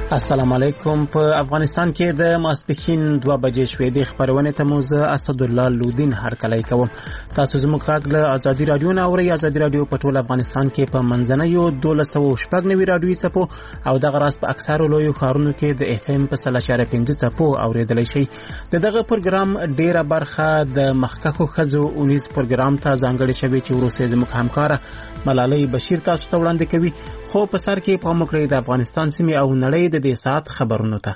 السلام علیکم. په افغانستان کې د ماسپښین 2 بجې شوې د خبرونه ته موزه اسد الله لودین هرکلی کوم. تاسو زموږ غږ له ازادي رادیو نه اورئ. ازادي رادیو په ټول افغانستان کې په منځنیو 1290 رادیوي څپو او دغه راز په اکثرو لویو ښارونو کې د اف ام په 3.5 څپو اوریدلای شي. دغه پروګرام ډیره برخه د مخکخو خزو اونیز پروګرام ته ځانګړې شوی چې وروسته زموږ همکار ملالۍ بشیر تاسو ته وړاندې کوي. خو په سر کې په مکرې د افغانستان سیمه او نړۍ د دې سات خبرونو ته.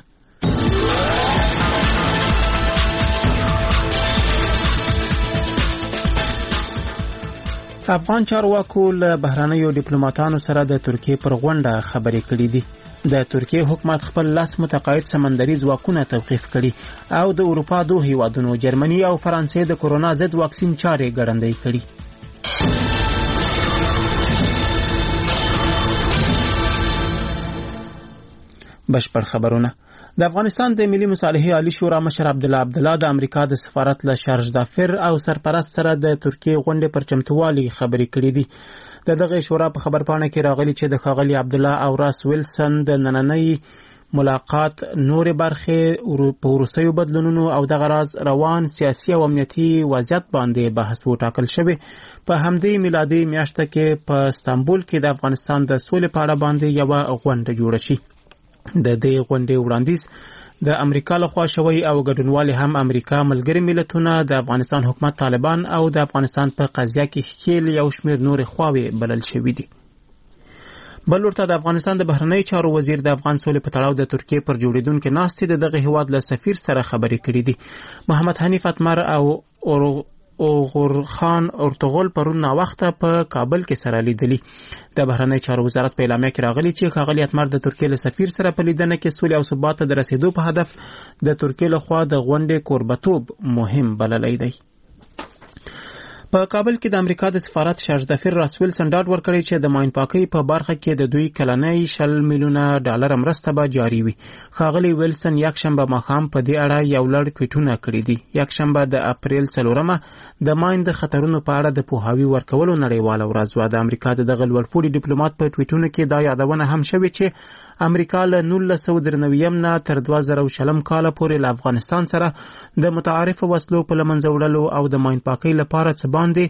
افغان چارواکو له بهرانیو ډیپلوماټانو سره د ترکیې پر غونډه خبرې کړې دي. د ترکیې حکومت خپل لاس متقاعد سمندري ځواکونه توقیف کړي او د اروپا دوه هیوادونو جرمني او فرانسې د کورونا ضد واکسین چارې ګړندۍ کړي. بشپړ خبرونه. د افغانستان د ملي مصالحې عالی شورا مشر عبدالله د امریکا د سفارت له شارج دافر او سرپرست سره د ترکیې غونډې پر چمتووالي خبرې کړې دي. دغه شورا په خبرپاڼه کې راغلي چې د ښاغلي عبدالله او راس ویلسن د نننۍ ملاقات نور برخې په وروستیو بدلونونو او دغه راز روان سیاسي او امنیتي وضعیت باندې بحث وټاکل شوی. په همدې میلادي میاشته کې په استانبول کې د افغانستان د سولې په اړه باندې یو غونډه جوړه شي. د دې غونډې وړاندیز د امریکا لخوا شوی او ګډونوال هم امریکا، ملګري ملتونه، د افغانستان حکومت طالبان او د افغانستان په قضیه کې ښکیل یو شمېر نورې خواوې بلل شوي دي. بل ورته د افغانستان د بهرنی چارو وزیر د افغان سولې په تړاو د ترکیې پر جوړېدونکې ناستې د دغه هیواد له سفیر سره خبرې کړې دي. محمد حنیف اتمر او غورخان ارتغول پرون ناوخته په کابل کې سره لیدلي. د بهرنی چارو وزارت په اعلامیه کې راغلي چې ښاغلي اتمر د ترکیې له سفیر سره په لیدنه کې سولې او ثبات ته د رسیدو په هدف د ترکیې لخوا د غونډې کوربتوب مهم بللی دی. په کابل کې د امریکا د سفارت شارج دافر راس ویلسن ډاډ ورکړی چې د ماین پاکۍ په برخه کې د دوی کلنۍ 10 میلیونه ډالر مرسته به جاري وي. ښاغلي ویلسن یکشنبه ماښام په دې اړه یو لړ ټویټونه کړي دي. یکشنبه د اپریل 4 د ماین د خطرونو په اړه د پوهاوي ورکولو نړیواله ورځ وه. د امریکا د دغه لوړپوړي ډیپلوماټ په ټویټونو کې دا یادونه هم شوې چې امریکا له 1993 نه تر 2020 کال پورې له افغانستان سره د متعارف وسلو په لمنځه وړلو او د ماین پاکۍ لپاره څه باندې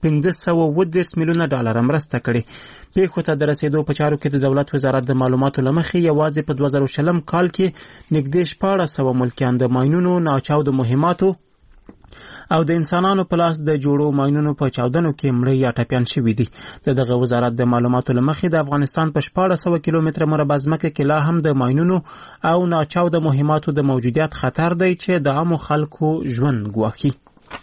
510 میلیونه ډالر مرسته کړي. پیښو ته د رسیدو په چارو کې د دولت وزارت د معلوماتو لمخې یوازې په 2020 کال کې نږدې 1400 ملکیان د ماینونو، ناچاودو مهماتو او د انسانانو په لاس د جوړو ماینونو په چاودنو کې مړه یا ټپیان شوي دي. دغه وزارت د معلوماتو لمخې د افغانستان په 1400 کیلومتره مربع ځمکه کې لا هم د ماینونو او ناچاودو مهماتو د موجودیت خطر دی چې د عامو خلکو ژوند ګواښي.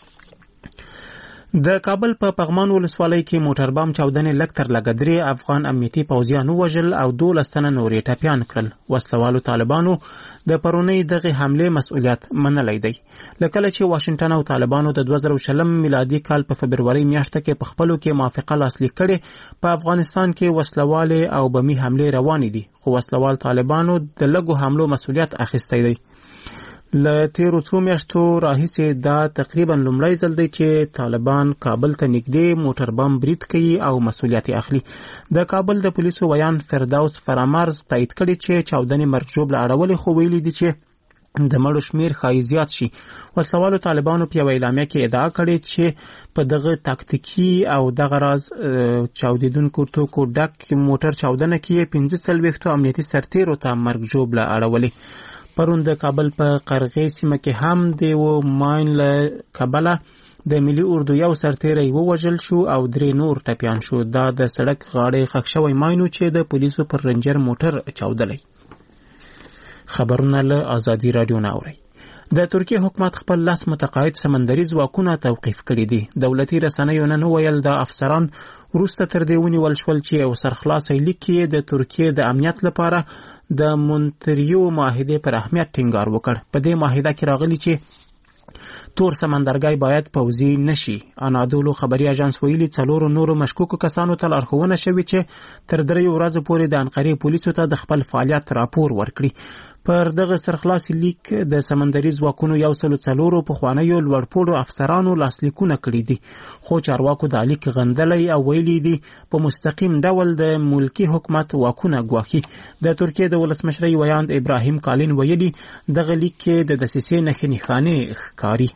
د کابل په پغمان ولسوالۍ کې موټر بام چاودنې لږ تر لږه 3 افغان امنیتي پوځیان ووژل او 12 تنه نورې ټپیان کړل. وسلوالو طالبانو د پرونۍ دغه حملې مسؤلیت منلی دی. لکه چې واشنگټن او طالبانو د 2020 میلادي کال په فبروري میاشته کې په خپلو کې موافقه لاسلیک کړې په افغانستان کې وسلوالې او بمي حملې روانې دي، خو وسلوال طالبانو د لږو حملو مسؤلیت اخیستی دی. له تیرو څو میاشتو راهیسې دا تقریبا لومړی ځل دی چې طالبان کابل ته نږدې موټر بم برید کوي او مسؤلیت اخلي. د کابل د پولیسو ویان فردوس فرامرز تایید کړي چې چاودنې مرجوب له اړولې، خو ویلي دي چې د مړو شمیر ښایي زیات شي. وسلوالو طالبانو په یوه اعلامیه کې ادعا کړې چې په دغه تاکتیکي او دغه راز چاودیدونکو توکو ډک موټر چاودنه کې 45 امنیتي سرتیرو ته مرګ ژوبله اړولې. پرون د کابل په قرغې سیمه کې هم د ماین له کبله د ملي اردو یو سرتیری ووژل شو او 3 نور ټپیان شو. دا د سړک غاړې ښخ شوی ماینو چې د پولیسو پر رنجر موټر چاودلی. خبرونه له ازادي رادیو نه اورئ. د ترکیې حکومت خپل لاس متقاعد سمندري ځواکونه توقیف کړي دي. دولتي رسنیو نن ویل د افسران وروسته تر دې ونیول شول چې یو سرخلاصی لیک کې د ترکیې د امنیت لپاره د مونتریو معاهدې پر اهمیت ټینګار وکړ. په دې معاهده کې راغلي چې تور سمندرګی باید پوځي نشي. انادولو خبري اژانس ویلي 4 نورو مشکوکو کسانو ته لارښوونه شوې چې تر 3 ورځې پورې د انقرې پولیسو ته د خپل فعالیت راپور ورکړي. پر دغه سرخلاصي لیک د سمندري ځواکونو 104 پخوانیو لوړپوړو افسرانو لاسلیکونه کړي دي، خو چارواکو دا لیک غندلی او ویلي دي په مستقیم ډول د ملکی حکومت واکونه ګواښي. د ترکیې د ولسمشر ویاند ابراهیم کالین ویلي دغه لیک کې د دسیسې نښې نښانې ښکاري.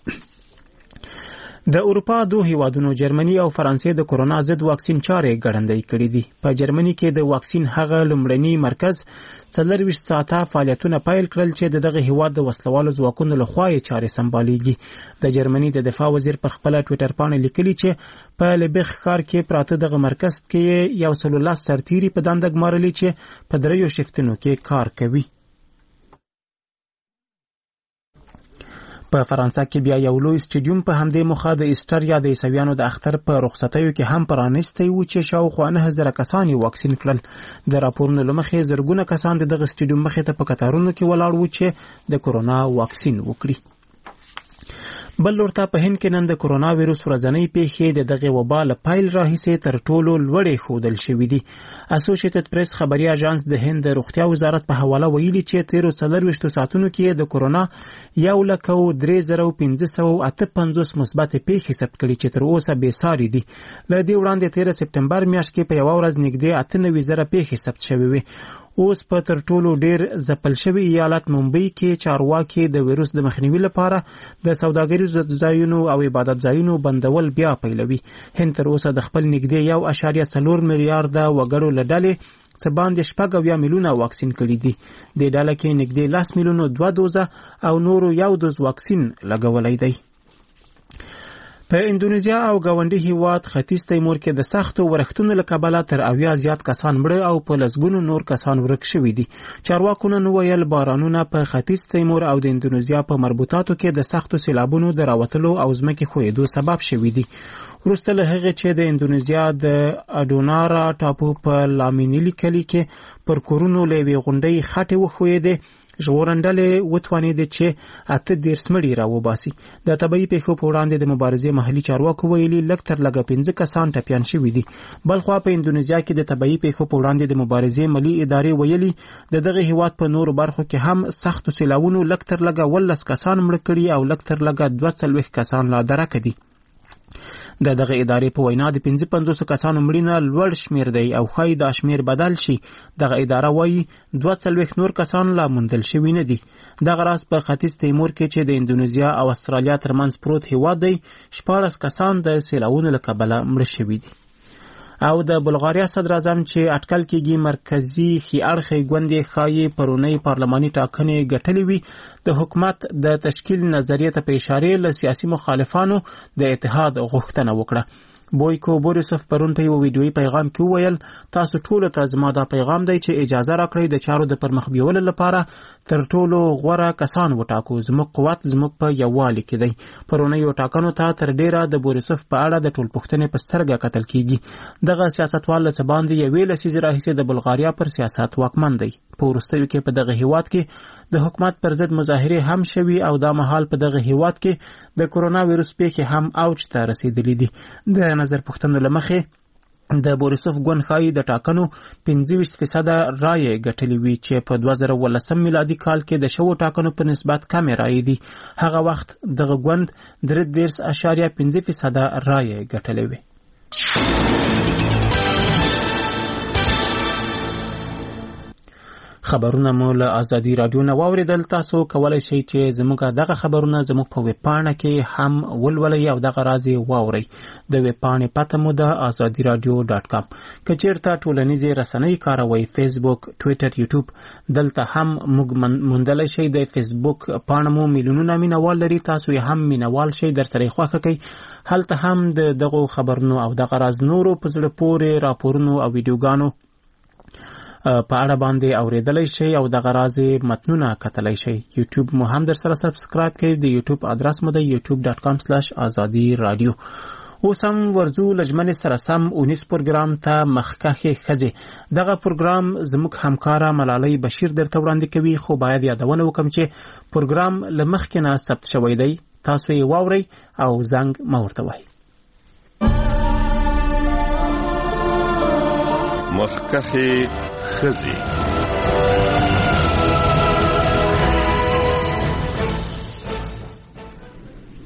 د اروپا دوه هیوادونو جرمني او فرانسې د کورونا ضد واکسین چارې ګړندۍ کړې دي. په جرمني کې د واکسین هغه لومړنی مرکز 24 ساعته فعالیتونه پیل کړل چې دغه هیواد د وسلوالو ځواکونو لخوا یې چارې سمبالیږي. د جرمني د دفاع وزیر پر خپل ټوئیټر باندې لیکلي چې په لبیخ ښار کې پراته دغه مرکز کې 110 سرتیري په دنده ګمارلي چې په 3 شفتونو کې کار کوي. په فرانسه کې بیا یو لوی سټیډیوم په همدې موخه د ایسټر یا د عیسویانو د اختر په رخصتیو کې هم پرانیستی و چې شاوخوا 9000 کسان یې واکسین کړل. د راپورونو له مخې زرګونه کسان دغه سټیډیوم مخې ته په کتارونو کې ولاړ وو چې د کورونا واکسین وکړي. بل لورته په هند کې نن د کورونا وایروس ورځنۍ پیښې د دغه وبا له پیل راهیسې تر ټولو لوړې ښودل شوې دي. اسوسییټډ پریس خبري اژانس د هند د روغتیا وزارت په حواله ویلي چې تیرو 24 ساعتونو کې د کورونا 1,3558 مثبت پیښې ثبت کړي چې تر اوسه بې ساري دي. له دې وړاندې 13 سپټمبر میاشت کې په یو ورځ نږدې 98,000 پیښې ثبت شوې وي. اوس په تر ټولو ډیر ځپل شوی ایالت ممبئی کې چارواکي د وایروس د مخنیوي لپاره د سوداګریزو ځایونو او عبادت ځایونو بندول بیا پیلوي. هند تر اوسه د خپل نږدې 1.4 میلیارډ وګړو له ډلې څه باندې 6 میلیونه واکسین کړي دي. د ډله کې نږدې 10 میلیونه 2 دوزه او نورو 1 دوز واکسین لګولای دی. په اندونیزیا او ګاونډي هیواد ختیځ تیمور کې د سختو ورښتونو له کبله تر 80 زیات کسان مړه او په لسګونو نور کسان ورک شوي دي. چارواکو نن ویل بارانونه په ختیځ تیمور او د اندونیزیا په مربوطاتو کې د سختو سیلابونو د راوتلو او ځمکې ښویېدو سبب شوي دي. وروسته له هغې چې د اندونیزیا د اډونارا ټاپو په لامینیلي کلي کې پر کورونو له یوې غونډۍ خټې وښویېدې، ژغورنډلې وتوانېدې چې 8 مړي راوباسي. د طبیعي پیښو په وړاندې د مبارزې محلي چارواکو ویلي لږ تر لږه 15 کسان ټپیان شوي دي. بلخوا په اندونیزیا کې د طبیعي پیښو په وړاندې د مبارزې ملي ادارې ویلي د دغه هیواد په نورو برخو کې هم سختو سیلاونو لږ تر لږه 18 کسان مړه کړي او لږ تر لږه 42 کسان لا درکه دي. د دغه ادارې په وینا د 55 کسانو مړینه لوړ شمیر دی او ښایي دا شمیر بدل شي. دغه اداره وایي 42 نور کسان لا موندل شوي نه دي. دغه راز په ختیځ تیمور کې چې د اندونیزیا او استرالیا ترمنځ پروت هیواد دی 14 کسان د سیلاونو له کبله مړه شوي دي. او د بلغاریا صدر اعظم چې اټکل کېږي مرکزی خي اړخې ګوندې ښایي پرونی پارلماني ټاکنې ګټلې وي، د حکومت د تشکیل نظریې ته په اشارې له سیاسي مخالفانو د اتحاد غوښتنه وکړه. بویکو بوریسوف پرون په یو ویډیویي پیغام کې وویل تاسو ټولو ته زما دا پیغام دی چې اجازه راکړئ د چارو د پرمخ بیولو لپاره تر ټولو غوره کسان وټاکو. زموږ قوت زموږ په یووالي کې دی. پرونیو ټاکنو ته تر ډیره د بوریسوف په اړه د ټولپوښتنې په سترګه کتل کیږي. دغه سیاستوال له څه باندې یوې لسیزې راهیسې د بلغاریا پر سیاست واکمن دی. په وروستیو کې په دغه هیواد کې د حکومت پر ضد مظاهرې هم شوي او دا مهال په دغه هیواد کې د کورونا وایروس پیښې هم اوج ته رسیدلې دي. د نظر پوښتنو له مخې د بوریسوف ګوند ښایي د ټاکنو 25% رایې ګټلې وي چې په 2019 میلادي کال کې د شوو ټاکنو په نسبت کمې رایې دي. هغه وخت دغه ګوند 33.5% رایې ګټلې وي. خبرونه مو له ازادي رادیو نه واوریدل. تاسو کولای شئ چې زموږ دغه خبرونه زموږ په ویب پاڼه کې هم ولولئ او دغه راځي واورئ. د ویب پاڼې پته مو د azadiradio.com. که چیرته ټولنیزې رسنۍ کاروئ فیسبوک، ټویټر، یوټیوب، دلته هم موږ موندلی شئ. د فیسبوک پاڼه مو میلیونونه مینوال لري. تاسو یې هم مینوال شئ، در سره یې خوښه کوئ. هلته هم د دغو خبرونو او دغه راز نورو په زړه پورې راپورونو او ویډیوګانو په اړه باندې اوریدلای شئ او دغه راځي متنونه کتلای شئ. یوټیوب مو هم در سره سبسکرایب کړئ. د یوټیوب ادرس مو د youtube.com/azadiradio. اوس هم ورځو لجمن سره سم 19 پروګرام ته مخکخې ښځې. دغه پروګرام زموږ همکاره ملالۍ بشیر درته وړاندې کوي، خو باید یادونه وکم چې پروګرام له مخکې نه ثبت شوی دی. تاسو یې واورئ او زنګ مه ورته وهئ. مخکخې ښځې.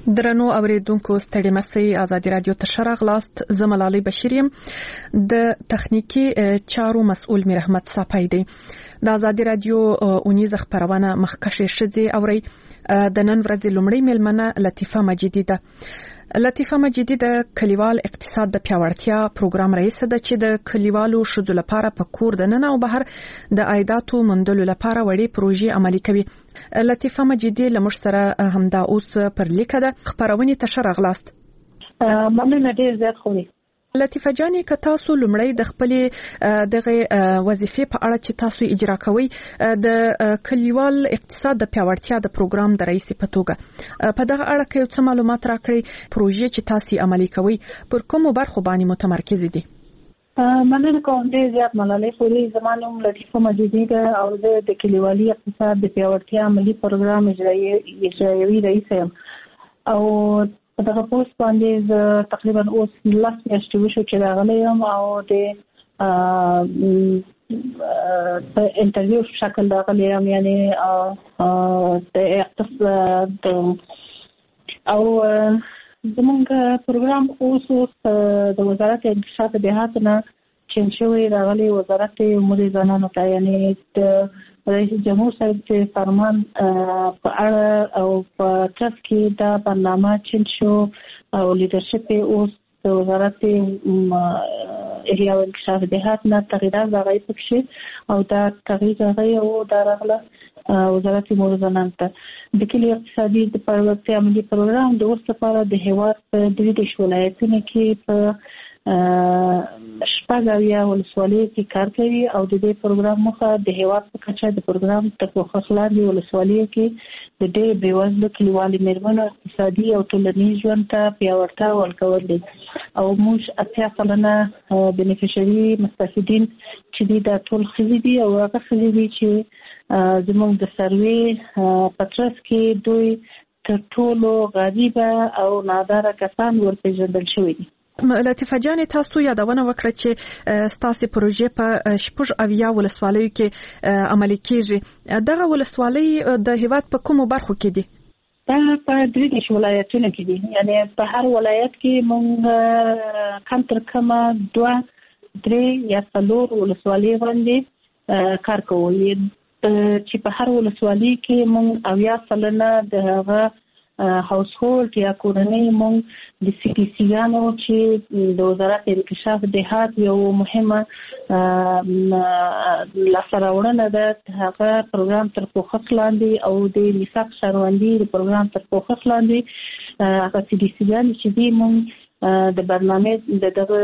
درنو اوریدونکو ستړي مسئ ازادي رادیو ته شراغلاست زملالي بشیریم د تخنیکی چارو مسؤل میر احمد صافی دی د ازادي رادیو اونیز خبرونه مخکشه شذي اوري د نن ورځې لومړی ملمنه لطیفه مجیدی ده. لطیفه مجیدی د کلیوال اقتصاد د پیاوړتیا پروګرام رئیس ده چې د کلیوالو شذو لپاره په کور د نن او بهر د عایداتو مندلو لپاره وړي پروژې عملي کوي. لطیفه مجیدی لمش سره همدا اوس پر لیکه ده خبرونه تشرغلاست. مننه ډیر زیات خوري. لطیفه جانی که تاسو لمړی د خپل دغه وظیفې په اړه چې تاسو اجرا کوئ د کلیوال اقتصاد د پیاوړتیا د پروګرام د رئیس په توګه په دغه اړه کې څه معلومات راکړئ پروژې چې تاسو عملي کوئ پر کومو برخو باندې متمرکز دي؟ مننه کوم ډیر زیات ملالي خوري. زمانوم لطیفه مجیدی ده او د کلیوالي اقتصاد د پیاوړتیا عملی پروګرام اجرایي رئیس یم او په دغه پوسټ باندې تقریبا اوس 10 میاشتې وشو چې راغلی یم او د په انټرویو شکل راغلی یم، یعنی د اقتصاد او زمونږ پروګرام اوس د وزارت انکشاف دیهات نه چین شوی راغلی وزارت امور زنانو ته، یعنی د رئیس جمهور صاحب چې فرمان په اړه او په ترڅ کې دا برنامه چین شو او لیدرشپ اوس د وزارت احیا او انکشاف دیهات نه تغییرات راغلي پکې او دا تغییر راغلی او دا راغله وزارت امور زنانو ته د کلي اقتصادي د پیاوړتیا عملي پروګرام د اوس لپاره د هیواد په 23 ولایتونو کې په شپږ ولسوالۍ کې کار کوي او د دې پروګرام مخه د هیواد په کچه د پروګرام تر پوښښ لاندې ولسوالۍ کې د ډېر بیوزلو کلیوالي میرمنو اقتصادي او ټولنیز ژوند ته پیاوړتیا ورکول دي او موږ 80% بینیفیشري مستفیدین چې دا ټول ښځې دي او هغه ښځې دي چې زموږ د سروې پترس کې دوی تر ټولو غریبه او ناداره کسان ورپېژندل شوي دي. لطیفه جان تاسو یادونه وکړه چې ستاسو پروژې په شپږ اویا ولسوالیو کې عملي کیږي. دغه ولسوالۍ د هیواد په کومو برخو کې دي؟ دا په 23 ولایتونو کې دي، یعنی په هر ولایت کې موږ کم تر کمه 2-3 یا 4 ولسوالۍ باندې کار کوو چې په هر ولسوالۍ کې موږ اویا سلنه د هغه هاوس هولډ یا کورنۍ موږ د سی پی سی ګانو چې د وزارت انکشاف دیهات یو مهمه لاسته راوړنه ده هغه پروګرام تر پوښښ لاندې او د میثاق شهروندي د پروګرام تر پوښښ لاندې هغه سی پی سی ګان چې دي موږ د برنامه دغه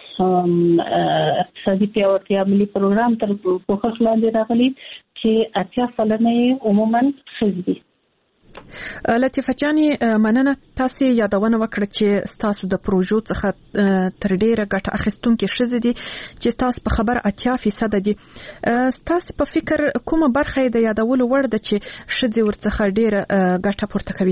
اقتصادي پیاوړتیا عملي پروګرام تر پوښښ لاندې راغلي چې 80% عموما ښځې دي. لطیفه جانی مننه. تاسو یادونه وکړه چې تاسو د پروژو څخه تر ډیره ګټه اخیستونکو ښځې دي چې تاسو په خبر 80% دي. تاسو په فکر کومه برخه د یادولو وړ ده چې ښځې ورڅخه ډیره ګټه پورته کوي؟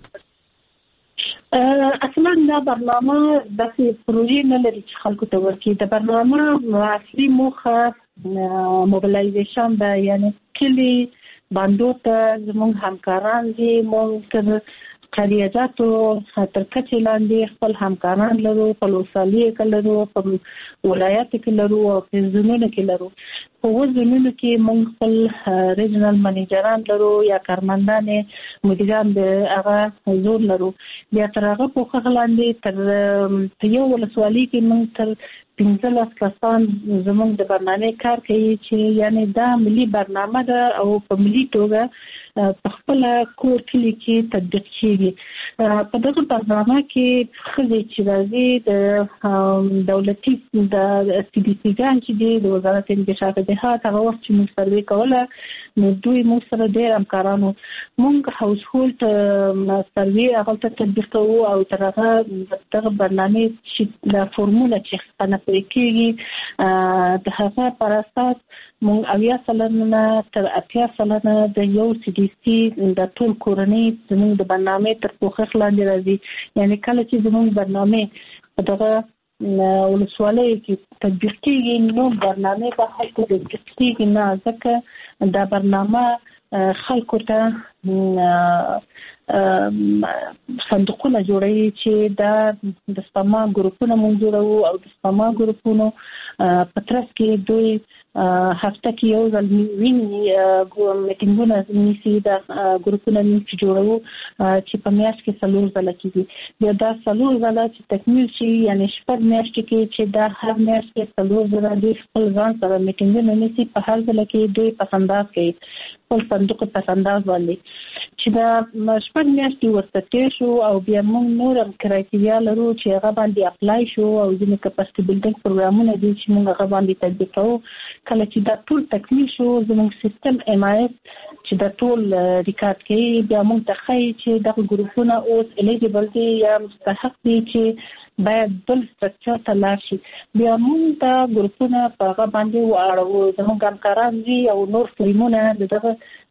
اصلا دا برنامه د پروژې نه لري چې خلکو ته ورکړي. د برنامه اصلي موخه موبلایزیشن ده، یعنی کلی باندو ته زموږ همکاران دي، موږ تر قریاداتو تر کچې لاندې خپل همکاران لرو، په لوسالي کې لرو، په ولایت کې لرو او په زونونو کې لرو. په وزنونو کې موږ خپل ریجنل منیجران لرو یا کارمندان مدیران د هغه زون لرو. بیا تر هغه په خلاندې تر یو ولسوالۍ کې موږ تر 15 کسان زموږ د برنامه کار کوي چې یعنی دا ملي برنامه ده او په ملي توګه په خپل کور کې تطبیق کیږي. په دغه برنامه کې ښځې چې راځي د دولتي د سی ډي سی ګان چې دی د وزارت انکشاف دیهات هغه وخت چې موږ سروې کوله نو دوی موږ سره ډېر همکارانو موږ هاوس هولډ سروې هغه ته تطبیق کوو او تر هغه دغه برنامه چې د فورموله چې خپله پرې کېږي د هغه پر اساس موږ 80% تر 80% د یو سی ډي سی د ټول کورنۍ زموږ د برنامه تر پوښښ لاندې راځي. یعنی کله چې زموږ برنامه په دغه ولسوالۍ کې تطبیق کېږي نو برنامه په خلکو د تطبیق کېږي نه ځکه دا برنامه خلکو ته صندوقونه جوړوي چې د سپما ګروپونه مونږ جوړو او د سپما ګروپونو په ترڅ کې دوی هفته کې یو ځل ویني میټینګونه نیسي د ګروپونو چې جوړو چې په میاشت کې 3 ځله کېږي بیا دا 3 ځله چې تکمیل شي یعنی شپږ میاشتې کې چې دا هر میاشت کې 3 ځله دوی خپل ځان سره میټینګونه نیسي په هر ځل کې دوی پسنداز کوي خپل صندوق پسنداز باندې چې دا شپږ میاشتې ورته تیر شو او بیا موږ نور هم کرایټیریا لرو چې هغه باندې اپلای شو او ځینې کپاسټي بلډینګ پروګرامونه دي چې موږ هغه باندې تطبیق کوو کله چې دا ټول تکمیل شو زموږ سیستم MIS چې دا ټول ریکارډ کوي بیا موږ ته ښایي چې دغه ګروپونه اوس الیجیبل دي یا مستحق دي چې باید بل سټرکچر ته لاړ شي بیا موږ دا ګروپونه په هغه باندې واړو زموږ همکاران دي او نور فلمونه دغه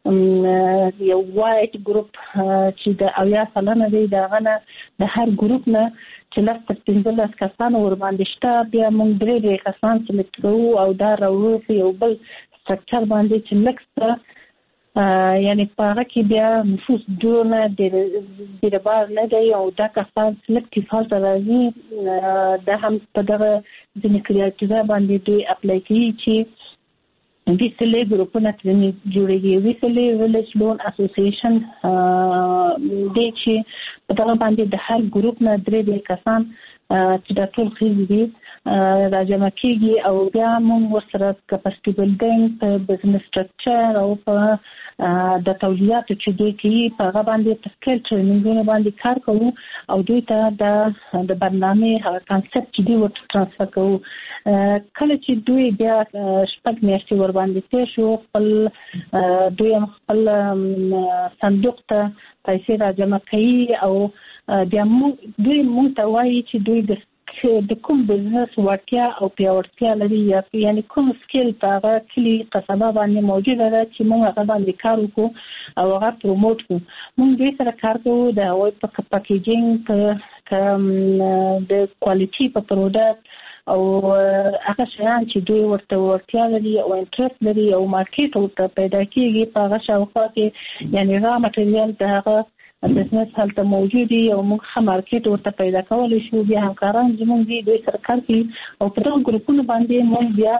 یو وایټ ګروپ چې د 80 سلنه دی دغه نه د هر ګروپ نه چې لاس 15 کسان ور باندې شته بیا موږ درې کسان سلیکټ کوو او دا راوړو په یو بل سټرکچر باندې چې لکه یعنی په هغه کې بیا نفوس دونه د بار نه دی او دا کسان سلیکټیو فاز راځي دا هم په دغه ځینې کریاتیو باندې دوی اپلای کوي چې ویسلې ګروپونه ترې جوړېږي ویسلې ویلج لون اسوسییشن د چې په دغه باندې د هر ګروپ نه درې کسان چې د ټول خېږي دي راجمع کېږي او بیا موږ ورسره کپاسټي بلډینګ په بزنس سټرکچر او په د تولیداتو چې دوی کوي په هغه باندې په سکیل ټرینینګونه باندې کار کوو او دوی ته د برنامې هغه کانسپټ چې دوی ورته ترانسفر کوو کله چې دوی بیا شپږ میاشتې ور باندې تیر شو خپل دوی خپل صندوق ته پیسې راجمع کوي او بیا دوی موږ ته وایي چې دوی د کوم بزنس وړتیا او پیاوړتیا لري یعنی کوم سکیل په هغه کلی قصبه باندې موجوده ده چې موږ هغه باندې کار وکړو او هغه پروموټ کړو موږ دوی سره کار کوو د هغوی په پیکیجینګ د کوالټي په پروډکټ او هغه شیان چې دوی ورته ورتیا لري او انټرست لري او مارکیټ ورته پیدا کیږي په هغه شاوخوا کې یعنی را مټریال د هغه بزنس هلته موجود دي او موږ هم مارکیټ ورته پیدا کولای شو بیا همکاران زموږ دي دوی سره کار کوي او په دغه ګروپونو باندې موږ بیا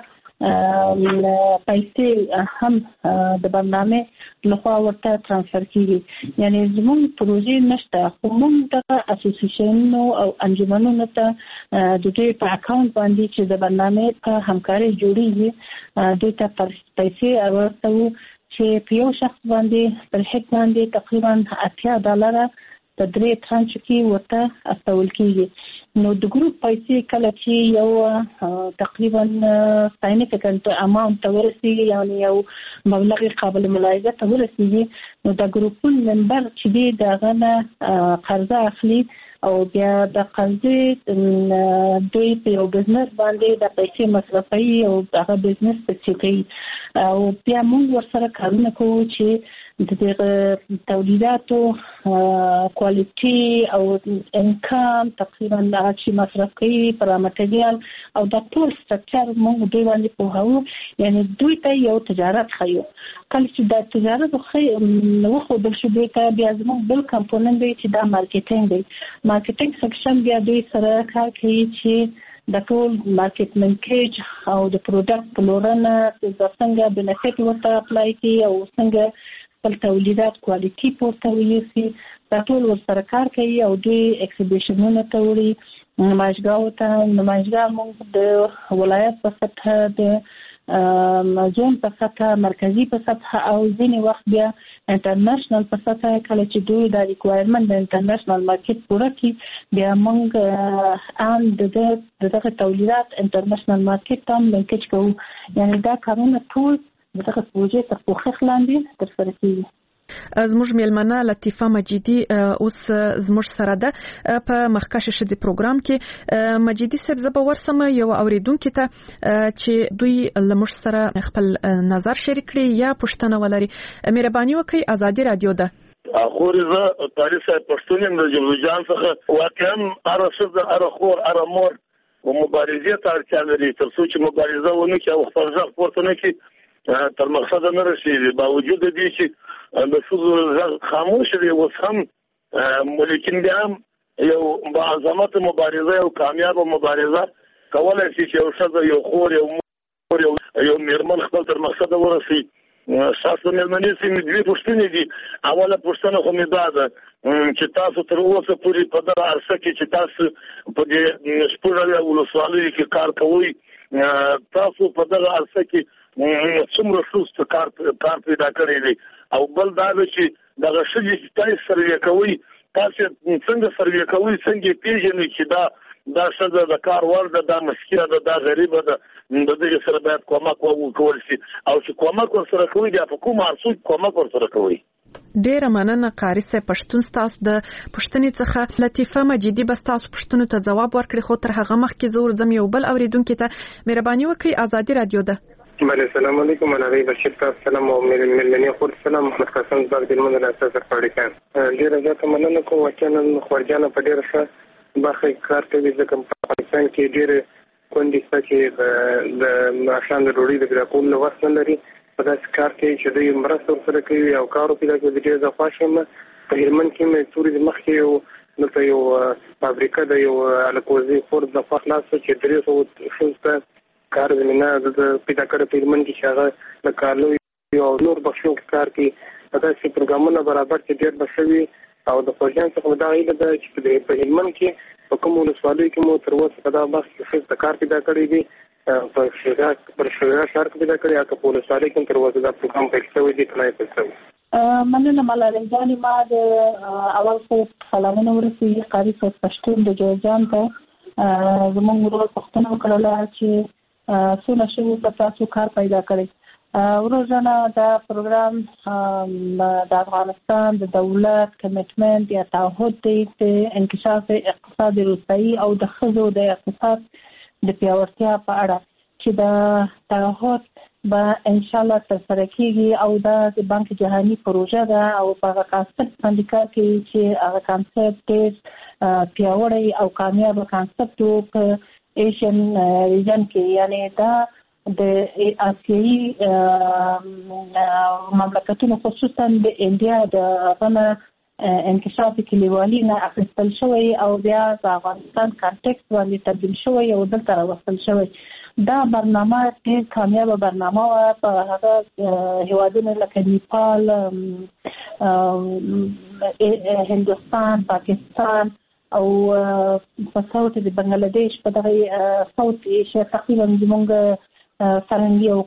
پیسې هم د برنامه لخوا ورته ترانسفر کیږي یعنی زموږ پروژې نشته خو موږ د اسوسییشنونو او انجمنونو ته د دوی په اکاونټ باندې چې د برنامه په همکاري جوړیږي دوی ته پیسې ورکوو چې په یو شخص باندې پر هیڅ باندې تقریبا $80 د 3 ترانچ کې ورته استول کیږي نو د ګروپ پیسې کله چې یو تقریبا ساينيفیکانت اماونت ورسیږي یعنی یو مبلغ قابل ملاحظه ته ورسیږي نو د ګروپون ممبر چې دی دغه قرضه اخلي او بیا د قرضې دوی په یو بزنس باندې د پیسې مصرفي او هغه بزنس په کوي او بیا موږ ورسره کارونه کوو چې د تولیداتو کوالټي او انکم تقریبا هغه چې مصرف کوي پر مټریال او د ټول سټرکچر موږ دوی باندې پوهاوو یعنی دوی ته یو تجارت خایو کله چې د تجارت خو خو د شو دوی ته بیا زموږ بل کمپوننت دی چې دا مارکیټینګ دی مارکیټینګ سیکشن بیا دوی سره کار کوي چې د ټول مارکیټ لینکیج او د پروډکټ پلورنه څنګه بنفیټ ورته اپلای کوي او څنګه خپل تولیدات کوالټي پورته ویسي دا ټول ورسره کار کوي او دوی ایکزیبیشنونه ته وړي نمایشګاه موږ د ولایت په سطح د زون په سطح مرکزی په سطح او ځینې وخت بیا انټرنیشنل په سطح کله چې دوی د ریکوایرمنت د انټرنیشنل مارکیټ پوره کړي بیا موږ ان دغه تولیدات انټرنیشنل مارکیټ ته لینکیج کوو یعنی دا کارونه ټول دغه پروژې تر پوښښ لاندې ترسره کیږي زموږ میلمنه لطیفه مجیدی اوس زموږ سره ده په مخکشه شدي پروګرام کې مجیدی صاحب زبر ورسم یو اوریدونکو ته چې دوی لمر سره خپل نظر شریک کړي یا پښتنه ولري مهرباني وکړئ ازادي رادیو ده خورزه تاریخ پښتون د جوړجان څخه واقعا ارشد ارخور ارمور ومبارزه ته اړتیا لري تر څو چې مبارزه ونه کې او خپل ځخ پورته نه کې تر مقصد نه رسیدي باوجود دې چې د څو خاموش دی اوس هم لیکن بیا هم یو باعظمت مبارزه او کامیابه مبارزه کولای شي چې یو ښځه یو خور یو مور یو میرمن خپل تر مقصده ورسي. تاسو مېرمنې سي مې دوی پوښتنې دي. اوله پوښتنه خو مې دا ده چې تاسو تر اوسه پورې په دغه عرصه کې چې تاسو په دې شپږ ولسوالیو کې کار کوئ تاسو په دغه عرصه کې څومره ښه کار پیدا کړی دی او بل دا ده چې دغه ښځې چې تاسو سروې کوئ تاسو څنګه سروې کوئ څنګه پیژنئ چې دا ښځه د کار وړ ده دا مسکینه ده دا غریبه ده د دې سره باید کومک وکول شي او چې کومک ورسره کوي بیا په کوم ارزو کومک ورسره کوي. ډیره مننه قاری صاحب پښتون تاسو د پښتنې څخه لطیفه مجیدی بس تاسو پښتنو ته جواب ورکړي خو تر هغه مخکې زور زم یو بل اوریدونکو ته مهرباني وکړئ آزادي رادیو ده. بله السلام علیکم انا ری بشیر تاسو سلام او ملنی خور سلام محمد قاسم زاګ د منځ له اساس پړکان ډیره زیاته مننه کوم چې خورجانه په ډیره ښه برخه کار کوي ځکه په افغانستان کې ډېر کونډې شته چې د ماښام د ډوډۍ د پیدا کولو وخت نه لري په داسې کار کې چې دوی مرسته ورسره کوي او کار پیدا کوي. ډېر زه خوښ یم. په هلمند کې مې تورې د مخکې دلته یو فابریکه د یو الکوزي خور د خوا خلاص چې 300 ښځو ته کار زمینه پیدا کړې په هلمند کې چې هغه د کارلو او نور بخښو کې کار کوي. داسې پروګرامونه برابر چې ډېر بشوي او د فوجیان څخه دا غیله ده چې په هلمند کې په کوم ولسوالیو کې مو تر اوسه په دا بحث کې ښځو کار پیدا کړی دی په شریعه ښار کې پیدا کړی او په ولسوالۍ کې تر اوسه دا پروګرام پیل شوی دی که نه پیل شوی. مننه ملالۍ جانې ما د اول خو سلامونه ورسوي قاري صاحب پښتون د جوزجان ته زموږ ورور پوښتنه وکړله چې څونه ښځو په تاسو کار پیدا کړی. وروزانه دا پروګرام د افغانستان د دولت کمیټمنټ یا تعهد دی د انکشاف اقتصاد روستایي او د ښځو د اقتصاد د پیاوړتیا په اړه چې د تعهد به ان شاء الله ترسره کیږي او دا د بانک جهانی پروژه ده او په هغه کانسپټ باندې کار کوي چې هغه کانسپټ ډېر پیاوړی او کامیاب کانسپټ و په ایشین ریجن کې یعنی دا د آسیایي مملکتونو خصوصا د انډیا د غنه انکشاف کلیوالي نه اخیستل شوی او بیا د افغانستان کانټیکس باندې تبدیل شوی او دلته راوستل شوی. دا برنامه ډېر کامیابه برنامه وه په هغه هیوادونو لکه نیپال هندوستان پاکستان او په ساوت د بنگلاديش په دغه ساوت ایشیا تقریبا زموږ فرهنګي او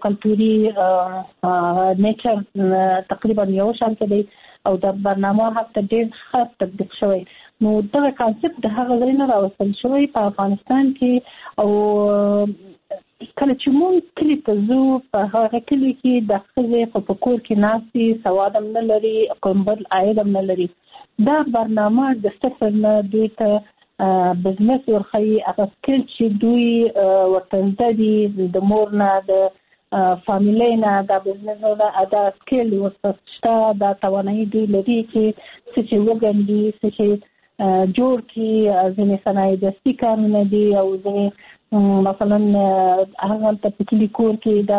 کلتوري نیچر تقریبا یو شان دی او د برنامه هفته ډېر ښه تطبیق شوی. نو دغه کانسپټ د هغه ځای نه راوستل شوی په افغانستان کې او کله چې موږ کلي ته ځو په هغه کلي کې د ښځې په کور کې ناستې سواد هم نه لري کوم بل عاید هم نه لري. دا برنامه د صفر نه دوی ته بزنس ورخی هغه سکل چې دوی ورته زده دي د مور نه د فامیلی نه دا بزنس نه دا سکل ورته شته دا توانایي دوی لري چې څه چې وګڼي څه چې جوړ کړي ځینې صنایع دستي کارونه دي او ځینې مثلا هغه ته په کلي کور کې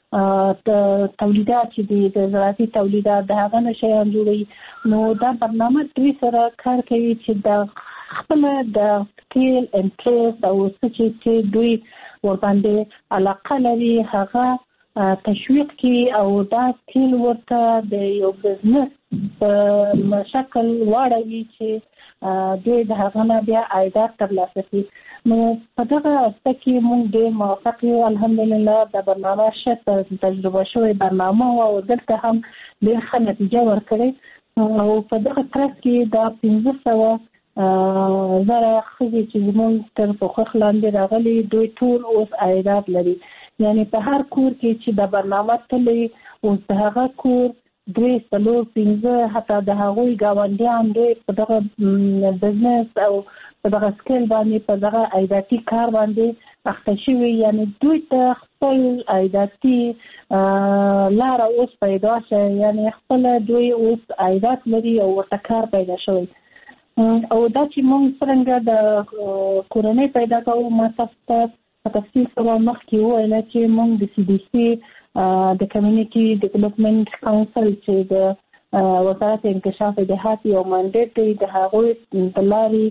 دا تولیدات چې دي د زراعتي تولیدات د هغه نه شیان جوړوي. نو دا برنامه دوی سره کار کوي چې د خپل د سکیل انټرست او څه چې دوی ورباندې علاقه لري هغه تشویق کی او دا سکیل ورته د یو بزنس په شکل واړوي چې دوی د هغه نه بیا عایدات ترلاسه کړي. نو په دغه اساس کې موږ ډېر موفق یو الحمدلله. د برنامه ښه تجربه شوی برنامه او دلته هم ډېر ښه نتیجه ورکړې او په دغه ترڅ کې دا 1500 زره ښځې چې زموږ تر پوښښ لاندې راغلي دوی ټول اوس عایدات لري. یعنی په هر کور کې چې د برنامه تللی اوس د هغه کور 3 4 15 حتی د هغوی ګاونډیان دوی په دغه بزنس او په دغه سکیل باندې په دغه عایداتي کار باندې اخته شوي. یعنی دوی ته خپل عایداتي لاره اوس پیدا شوه یعنی خپل دوی اوس عایدات لري او ورته کار پیدا شوی. او دا چې موږ څرنګه د کورنۍ پیدا کوو ما تاسو ته په تفصیل سره مخکې وویل چې موږ د CDC د کمیونټي ډیولپمنټ کونسل چې د وزارت انکشاف دهات یو منډیټ دی د هغوی د لارې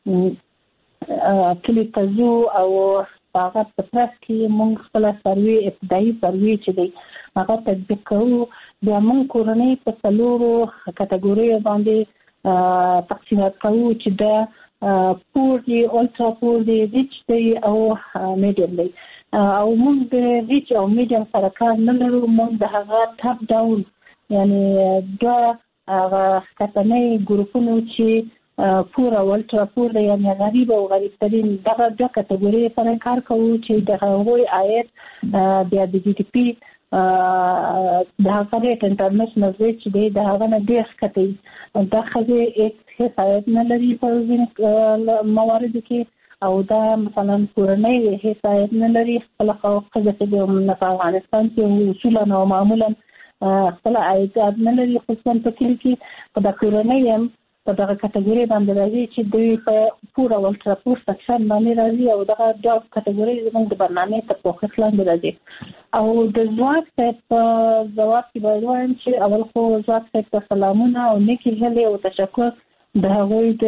کلی تزو او هغه په ترڅ کې موږ خپل سروي ابتدایي سروي چې دی هغه تطبیق کوو. بیا موږ کورنۍ په څلورو کټګوریو باندې تقسیمات کوو چې د پور دی، الټرا پور دی، ریچ دی او میډیم دی. او موږ د ریچ او میډیم سره کار نه لرو. موږ د هغه ټاپ ډاون یعنی دا هغه کتنې ګروپونو چې پور او الټرا پور دی یعنی غریب او غریب ترین دغه د کټګوري سره کار کوو چې د هغوی عاید بیا د جی ډي پی د هغه ریټ انټرنیشنل ریټ چې دی د هغه نه ډېر ښکته وي. دا ښځې هېڅ عاید نه لري په ځینې مواردو کې او دا مثلا کورنۍ هېڅ عاید نه لري. خپله ښځه چې په افغانستان کې اصولا او معمولا خپل عاید نه لري، خصوصا په کلي کې په د کورنۍ هم په دغه کټګوري باندې راځي چې دوی په پور او الټرا پور سکشن باندې راځي او دغه د کټګوري زموږ د برنامې په پوښښ لاندې راځي. او د ځواک په ځواب کې باید وایم چې اول خو ځواک ته سلامونه او نیکې هیلې او تشکر د هغوی د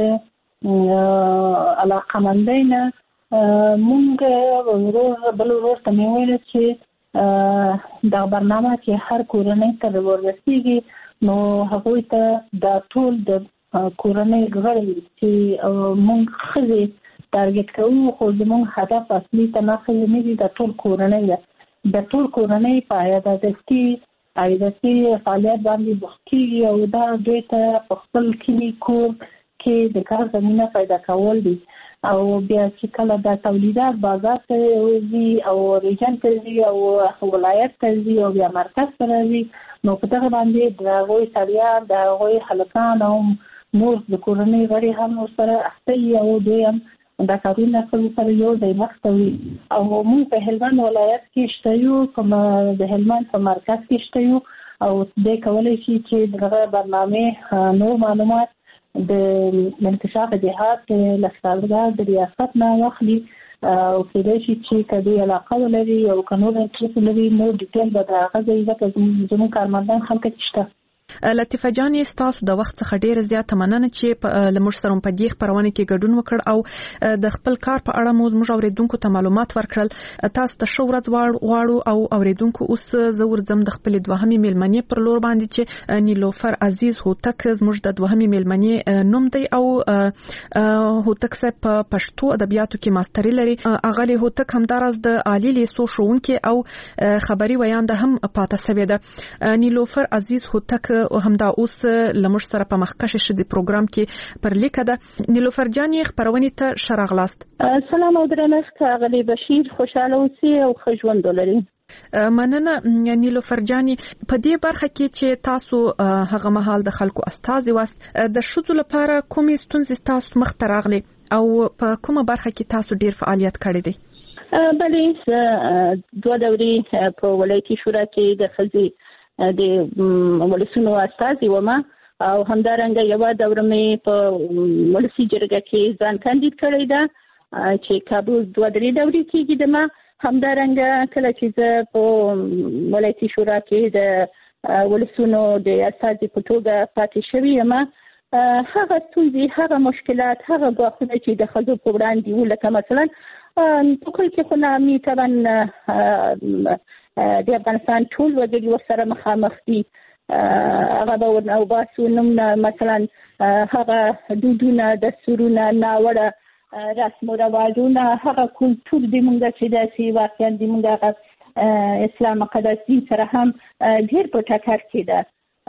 علاقمندۍ نه. مونږ بل ورور ته مې ویل چې دا برنامه چې هر کورنۍ ته ورسیږي نو هغوی ته دا ټول د کورنۍ غړي چې مونږ ښځې ټارګټ کوو، خو زموږ هدف اصلي تناسب نه دی د ټول کورنۍ ده. د ټول کورنۍ په عیادتي فعالیت باندې بوخت کېږي او دا دوی ته په خپل کلي کور کې د کار زمینه پیدا کول دي. او بیا چې کله دا تولیدات بازار ته ځي او ریجن ته ځي او ولایت ته ځي او بیا مرکز ته راځي نو په دغه باندې د هغوی سړیان د هغوی هلکان او نور د کورنۍ غړي هم ورسره اخته وي او دوی هم دا کارونه خپل سره یو ځای مخته وي. او موږ په هلمند ولایت کې شته یو، د هلمند په مرکز کې شته یو او دوی کولی شي چې دغه برنامې نور معلومات د انکشاف دهات لښکرګاه د ریاست نه واخلي او کېدای شي چې که دوی علاقه ولري او که نور انټرست ولري نور ډیټیل به د هغه ځای ځکه زموږ کارمندان هلته کې شته. لطیفه جانې ستاسو د وخت څخه ډیره زیاته مننه چې لمر سره په دې خبرونه کې ګډون وکړ او د خپل کار په اړه موږ اوریدونکو ته معلومات ورکړل. تاسو ته شو ورځ غواړو او اوریدونکو اوس زور زم د خپل دوهمې میلمنې پر لور باندې چې نیلوفر عزیز هوتک زموږ د دوهمې میلمنې نوم دی او هوتک صاحب په پښتو ادبیاتو کې ماستري لري. اغلی هوتک همدارس د عالی لیسو ښوونکی او خبري ویانده هم پاتې شوی ده. نیلوفر عزیز هوتک همدا اوس لمر سره په مخکشه شدي پروګرام کې پر لیکه ده. نیلوفر جان خبرونه ته شراغلاست. سلام او درنښت غلی بشیر، خوشاله اوسئ او ښه ژوند ولرئ. مننه نیلوفر جانی. په دې برخه کې چې تاسو هغه مهال د خلکو استازي واست د شذو لپاره کومې ستونزې تاسو مخ ته راغلي او په کومه برخه کې تاسو ډیر فعالیت کړی دی؟ بلې دوه دورې په ولایتي شورا کې د خزي د ولسونو استازي ومه او همدارنګه یو دوره مې په ولسی جرګه کې ځان کاندید کړی ده چې کابو دوه درې دورې کېږي دمه. همدارنګه کله چې زه په ولایتي شورا کې د ولسونو د استازي په توګه پاتې شوې یم، هغه ستونزې، هغه مشکلات، هغه ګواښونه چې د ښځو په وړاندې وو، لکه مثلا په کل کې خو نامي طبعا د افغانستان ټول وګړي ورسره مخامخ دي. هغه به او باسو نومونه مثلا هغه دودونه، دستورونه، ناوړه رسم و رواجونه، هغه کلتور د موږ چې داسې واقعا د موږ اسلام مقدس دین سره هم ډېر په ټکر کې ده.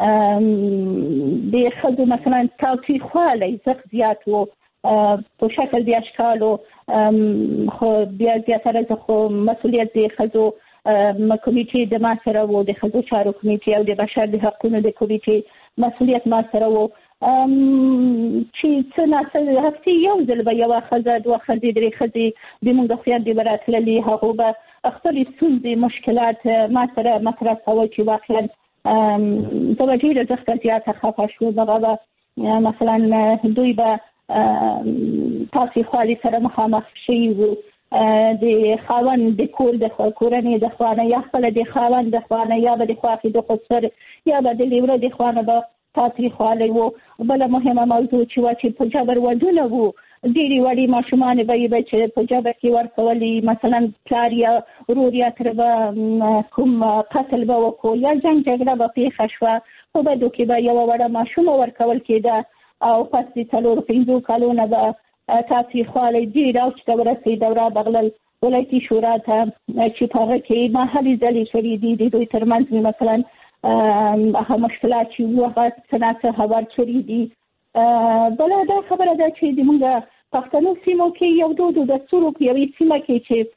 د ښځو مثلا تاوتریخوالی زښت زیات و په شکل د اشکالو، خو بیا زیاتره زه خو مسؤلیت د ښځو کمیټې د ما سره و، د ښځو چارو کمیټې او د بشر د حقونو د کمیټې مسؤلیت ما سره و چې څه ناڅه هفتې یو ځل به یوه ښځه، دوه ښځې، درې ښځې د موږ خویندې به راتللې، هغو به خپلې ستونزې، مشکلات ما سره مطرح کول چې واقعا زه به ډېره زښته زیاته خفه شوم. هغه به مثلا دوی به تاوتریخوالي سره مخامخ شوي وو، د خاوند د کور د کورنۍ د خوانه یا خپله د خاوند د خوانه یا به د خواښې د خودسر یا به د لیوره د خوانه به تاریخوالي وو. بل مهمه موضوع چې په جبر ودونه وو، ډېری وړي ماشومان به چې په جبر کې ورکولي، مثلا پلار یا ورور یا تر به کوم قتل به وکړو یا جنگ جګړه به پیښه شوه، په بدو کې به یو وړه ماشوم ورکول کېده او پس د 4-5 کالونو به تاریخوالي ډېر اوج ته ورسېد. دوره بغلل ولایتي شورا ته چې په هغه کې محلي ځلې شوي دي، د دوی ترمنځ مثلا هغه مشکلات چې هغه څنګه هوار شوي دي. بل دا خبره ده چې موږ پښتنو سیمو کې یو دود د دستور په یوې سیمه کې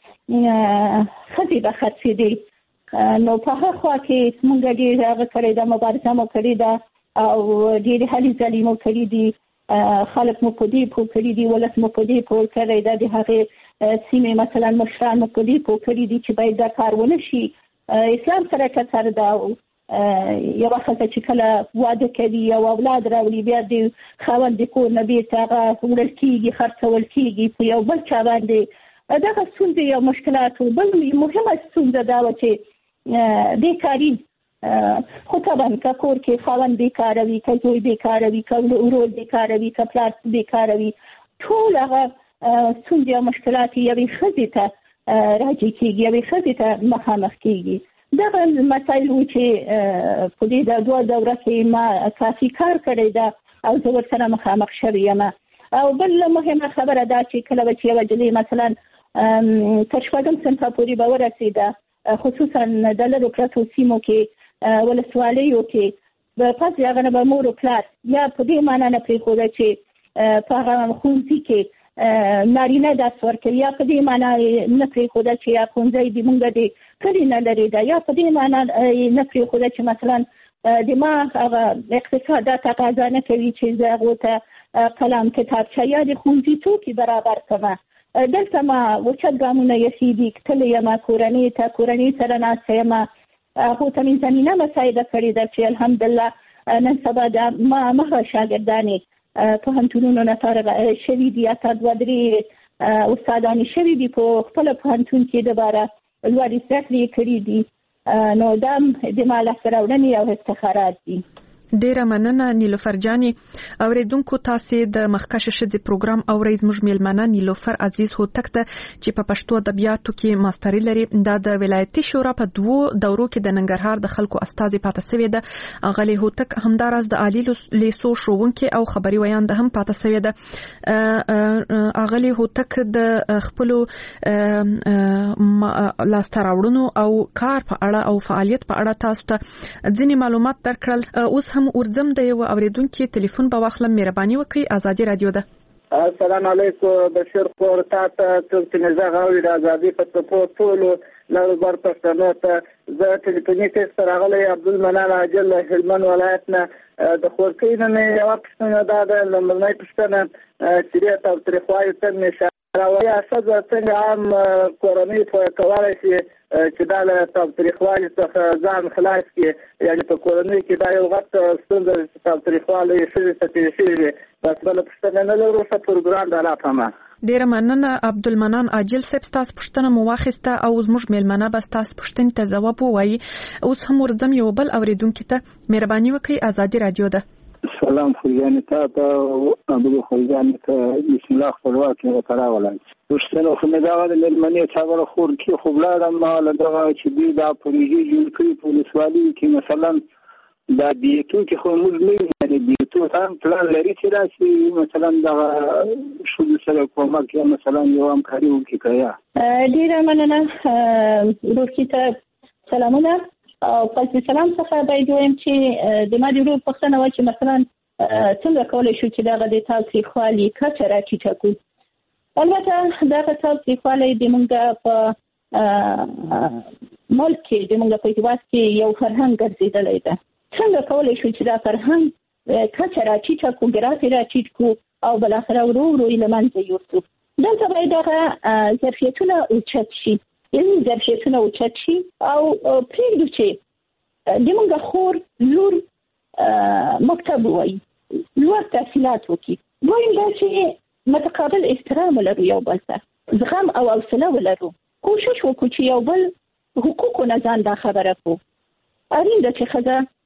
چې خځې به خرڅېدې، نو په هغه خوا کې موږ ډېر هغه کړې ده، مبارزه مو کړې ده او ډېر هلې ځلې مو کړې دي، خلک مو په دې پوه کړي دي، ولس مو په دې پوه کړی ده، د هغې سیمې مثلا مشران مو په دې پوه کړي دي چې باید دا کار ونه شي. اسلام سره کثر ده، یو وخت چې کله واده کوي او اولاد راوړي بیا د خاوند د کور نه بیرته هغه وړل کېږي، خرڅول کېږي په یو بل چا باندې. دغه ستونزې او مشکلات. بل مهمه ستونزه دا وه چې بیکاري، خو طبعا که کور کې خاوند بیکاره وي، که زوی بیکاره وي، که ورور بیکاره وي، که پلار بیکاره وي، ټول هغه ستونزې او مشکلات یوې ښځې ته راجع کېږي، یوې ښځې ته مخامخ کېږي. دغه مسایل و چې په دې د 2 دوره کې ما کافي کار کړی ده او زه ورسره مخامخ شوې یم. او بل مهمه خبره دا چې کله به چې یوه نجلۍ مثلا تر 4 صنفه پورې به ورسېده، خصوصا د لرو پرتو سیمو کې ولسوالیو کې، پس هغه نه به مور او پلار یا په دې معنا نه پرېښوده چې په هغه ښوونځي کې نارینه درس ورکوي، یا په دې معنا نه پرېښوده چې یا ښوونځی د موږ د کلي نه لرې ده، یا په دې معنا نه پرېښوده چې مثلا د ما هغه اقتصاد تقاضا نه کوي چې زه هغو ته قلم کتابچه یا د ښوونځي توکي برابر کړم. دلته ما اوچت ګامونه ایښي تللی یم، کورنۍ سره ناسته یم، هغو ته مې زمینه مساعده کړې ده چې الحمدلله نن سبا د مهره شاګردانې پوهنتونونو نه فارغ شوي دي، اته 2-3 استادانې شوي دي په خپله پوهنتون کې دوباره لوړې زده کړې کړي دي. نو دا د ما لاسته راوړنې او افتخارات دي. ډیره مننه نیلوفر جاني. اوریدونکو تاسو د مخکشه ښځې پروګرام اورئ. زموږ میلمنه نیلوفر عزیز هوتک ده چې په پښتو ادبیاتو کې ماستري لري. دا د ولایتي شورا په 2 دورو کې د ننګرهار د خلکو استازي پاتې شوې ده. غلي هوتک همداراز د عالی لیسو شروونکي او خبري ویان ده هم پاتې شوې ده. غلي هوتک د خپل لاسته راوړنو او کار په اړه او فعالیت په اړه تاسو ته ځینې معلومات درکړل. اوس هم ورځم د یو اوریدونکو ټلیفون په واخلم. مهرباني وکړئ. ازادي رادیو ده. السلام علیکم. بشیر خور تاسو ته نزغه او د ازادي په تاسو ټول له بر پښتنو ته زه ټلیفوني تاسو راغلی عبدالمنان عاجل هلمند ولایت نه د خورکې نه یو پښتنه ده لمړنۍ پښتنه چې تاسو ترخوای څنګه راوړی اساس څنګه عام کورنۍ په کولای شي چې دا له تاریخوالي څخه ځان خلاص کړي، یعنی په کورنۍ کې دا یو غټ ستونزه چې تاریخوالي شي بس بل پښتنه نه لرو څه پروګرام دا لا فهمه. ډیره مننه عبدالمنان عاجل صاحب، تاسو پښتنه مو واخیسته او زموږ میلمنه بس تاسو پښتنې ته ځواب ووایي. اوس هم ورځم یو بل اوریدونکو ته. مهرباني وکړئ. ازادي رادیو ده. سلام خلیانی ته ابو خلیانی ته بسم الله خپلواک وکړه ولای پښتنو خو مې دا د ملمنې خبره خور کې خو بلادم نه لږه چې دی دا پروژې جوړ کړي په ولسوالۍ کې مثلا دا دیتو کې خو موږ نه یعنی دیتو هم پلان لري چې راشي مثلا دا شو سره کومه کې مثلا یو همکاري وکړي. ډیره مننه ورکیته. سلامونه. او پس سلام څخه باید وایم چې د ما د ورو پښتنه و چې مثلا څنګه کولای شو چې دغه د تاریخوالي کچه راټیټه کړو. البته دغه تاریخوالي د موږ په ملک کې د موږ په هیواد کې یو فرهنګ ګرځېدلی ده. څنګه کولای شو چې دا فرهنګ کچه راټیټه کړو، ګرافي راټیټ کړو او بالاخره ورو ورو یې له منځه یوسو. دلته باید دغه ظرفیتونه اوچت شي، یعنی ظرفیتونه اوچت شي او پرېږدو چې د موږ خور لور مکتب ووایي، لوړ تحصیلات وکړي. وایم دا چې متقابل احترام ولرو، یو بل ته زغم او حوصله ولرو، کوشش وکړو چې یو بل حقوقو نه ځان دا خبره کړو. اړین ده چې ښځه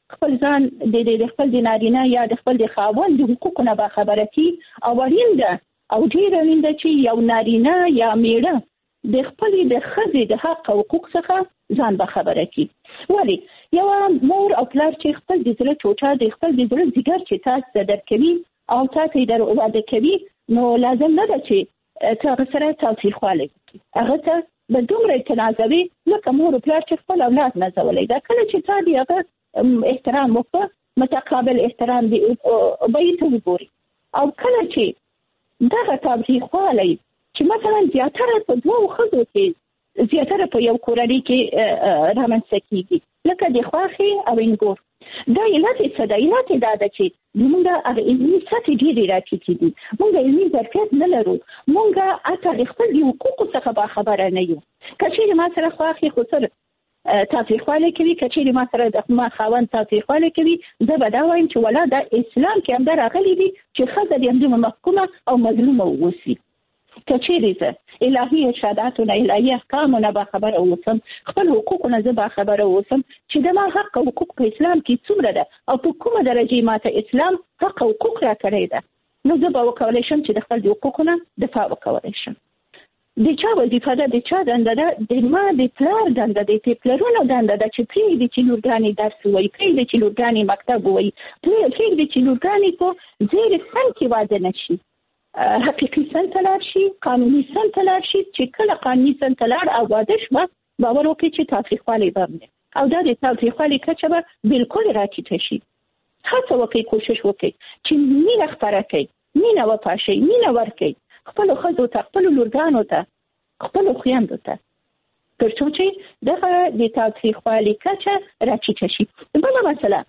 خپل ځان د خپل د نارینه یا د خپل د خاوند د حقوقو نه باخبره کی او اړین ده او ډیر اړین ده چې یو نارینه یا میړه د خپل د ښځې د حق او حقوق څخه ځان باخبره کی. ولی یو مور او پلار چې خپل د زړه ټوټه د خپل د زړه ځیګر چې تاسو درکوي او تاسو در واده کوي نو لازم نه ده چې تاسو سره تاوتریخوالی وکړي. هغه ته به دومره تنازوي لکه مور او پلار چې خپل اولاد نازولی دا. کله چې تا د هغه احترام وکړه متقابل احترام دی به یې ته وګوري. او کله چې دغه تاوتریخوالی چې مثلا زیاتره په دوو ښځو کې زیاتره په یو کورنۍ کې رامنځته کیږي لکه د خواښې او انګور. دا علت څه ده؟ علت دا ده چې موږ هغه علمي سطحې ډېرې راټیټې دي. موږ علمي ظرفیت نه لرو. موږ حتی د خپل د حقوقو څخه باخبره نه یو. که چېرې ما سره خواښې خو سره تاوتریخوالی کوي، که چېرې ما سره د ما خاوند تاوتریخوالی کوي، زه به دا وایم چې ولا دا اسلام کې همدا راغلی دي چې ښځه د همدومره محکومه او مظلومه واوسي. که چېرې زه الهي ارشاداتو نه الهي احکامو نه باخبره اوسم، خپل حقوقو نه زه باخبره اوسم چې د ما حق او حقوق په اسلام کې څومره ده او په کومه درجه ماته اسلام حق او حقوق راکړی ده، نو زه به وکولی شم چې د خپل حقوقو نه دفاع وکولی شم. د چا وظیفه ده؟ د چا دنده ده؟ د ما د پلار دنده ده، د پلرونو دنده ده چې پرېږدي چې لورګانې درس ووایي، پرېږدي چې لورګانې مکتب ووایي، پرېږدي چې لورګانې په زیر سن کې واده نه شي، حقیقي سن ته لاړ شي، قانوني سن ته لاړ شي. چې کله قانوني سن ته لاړ او واده شوه باور وکړئ چې تاوتریخوالی به هم او دا د تاوتریخوالي کچه به بالکل راټیټه شي. هڅه وکړئ، کوشش وکړئ چې مینه خپره کړئ، مینه وپاشئ، مینه ورکړئ خپلو ښځو ته، خپلو لورګانو ته، خپلو خویندو ته، تر څو چې دغه د تاوتریخوالي کچه راټیټه شي. بله مسله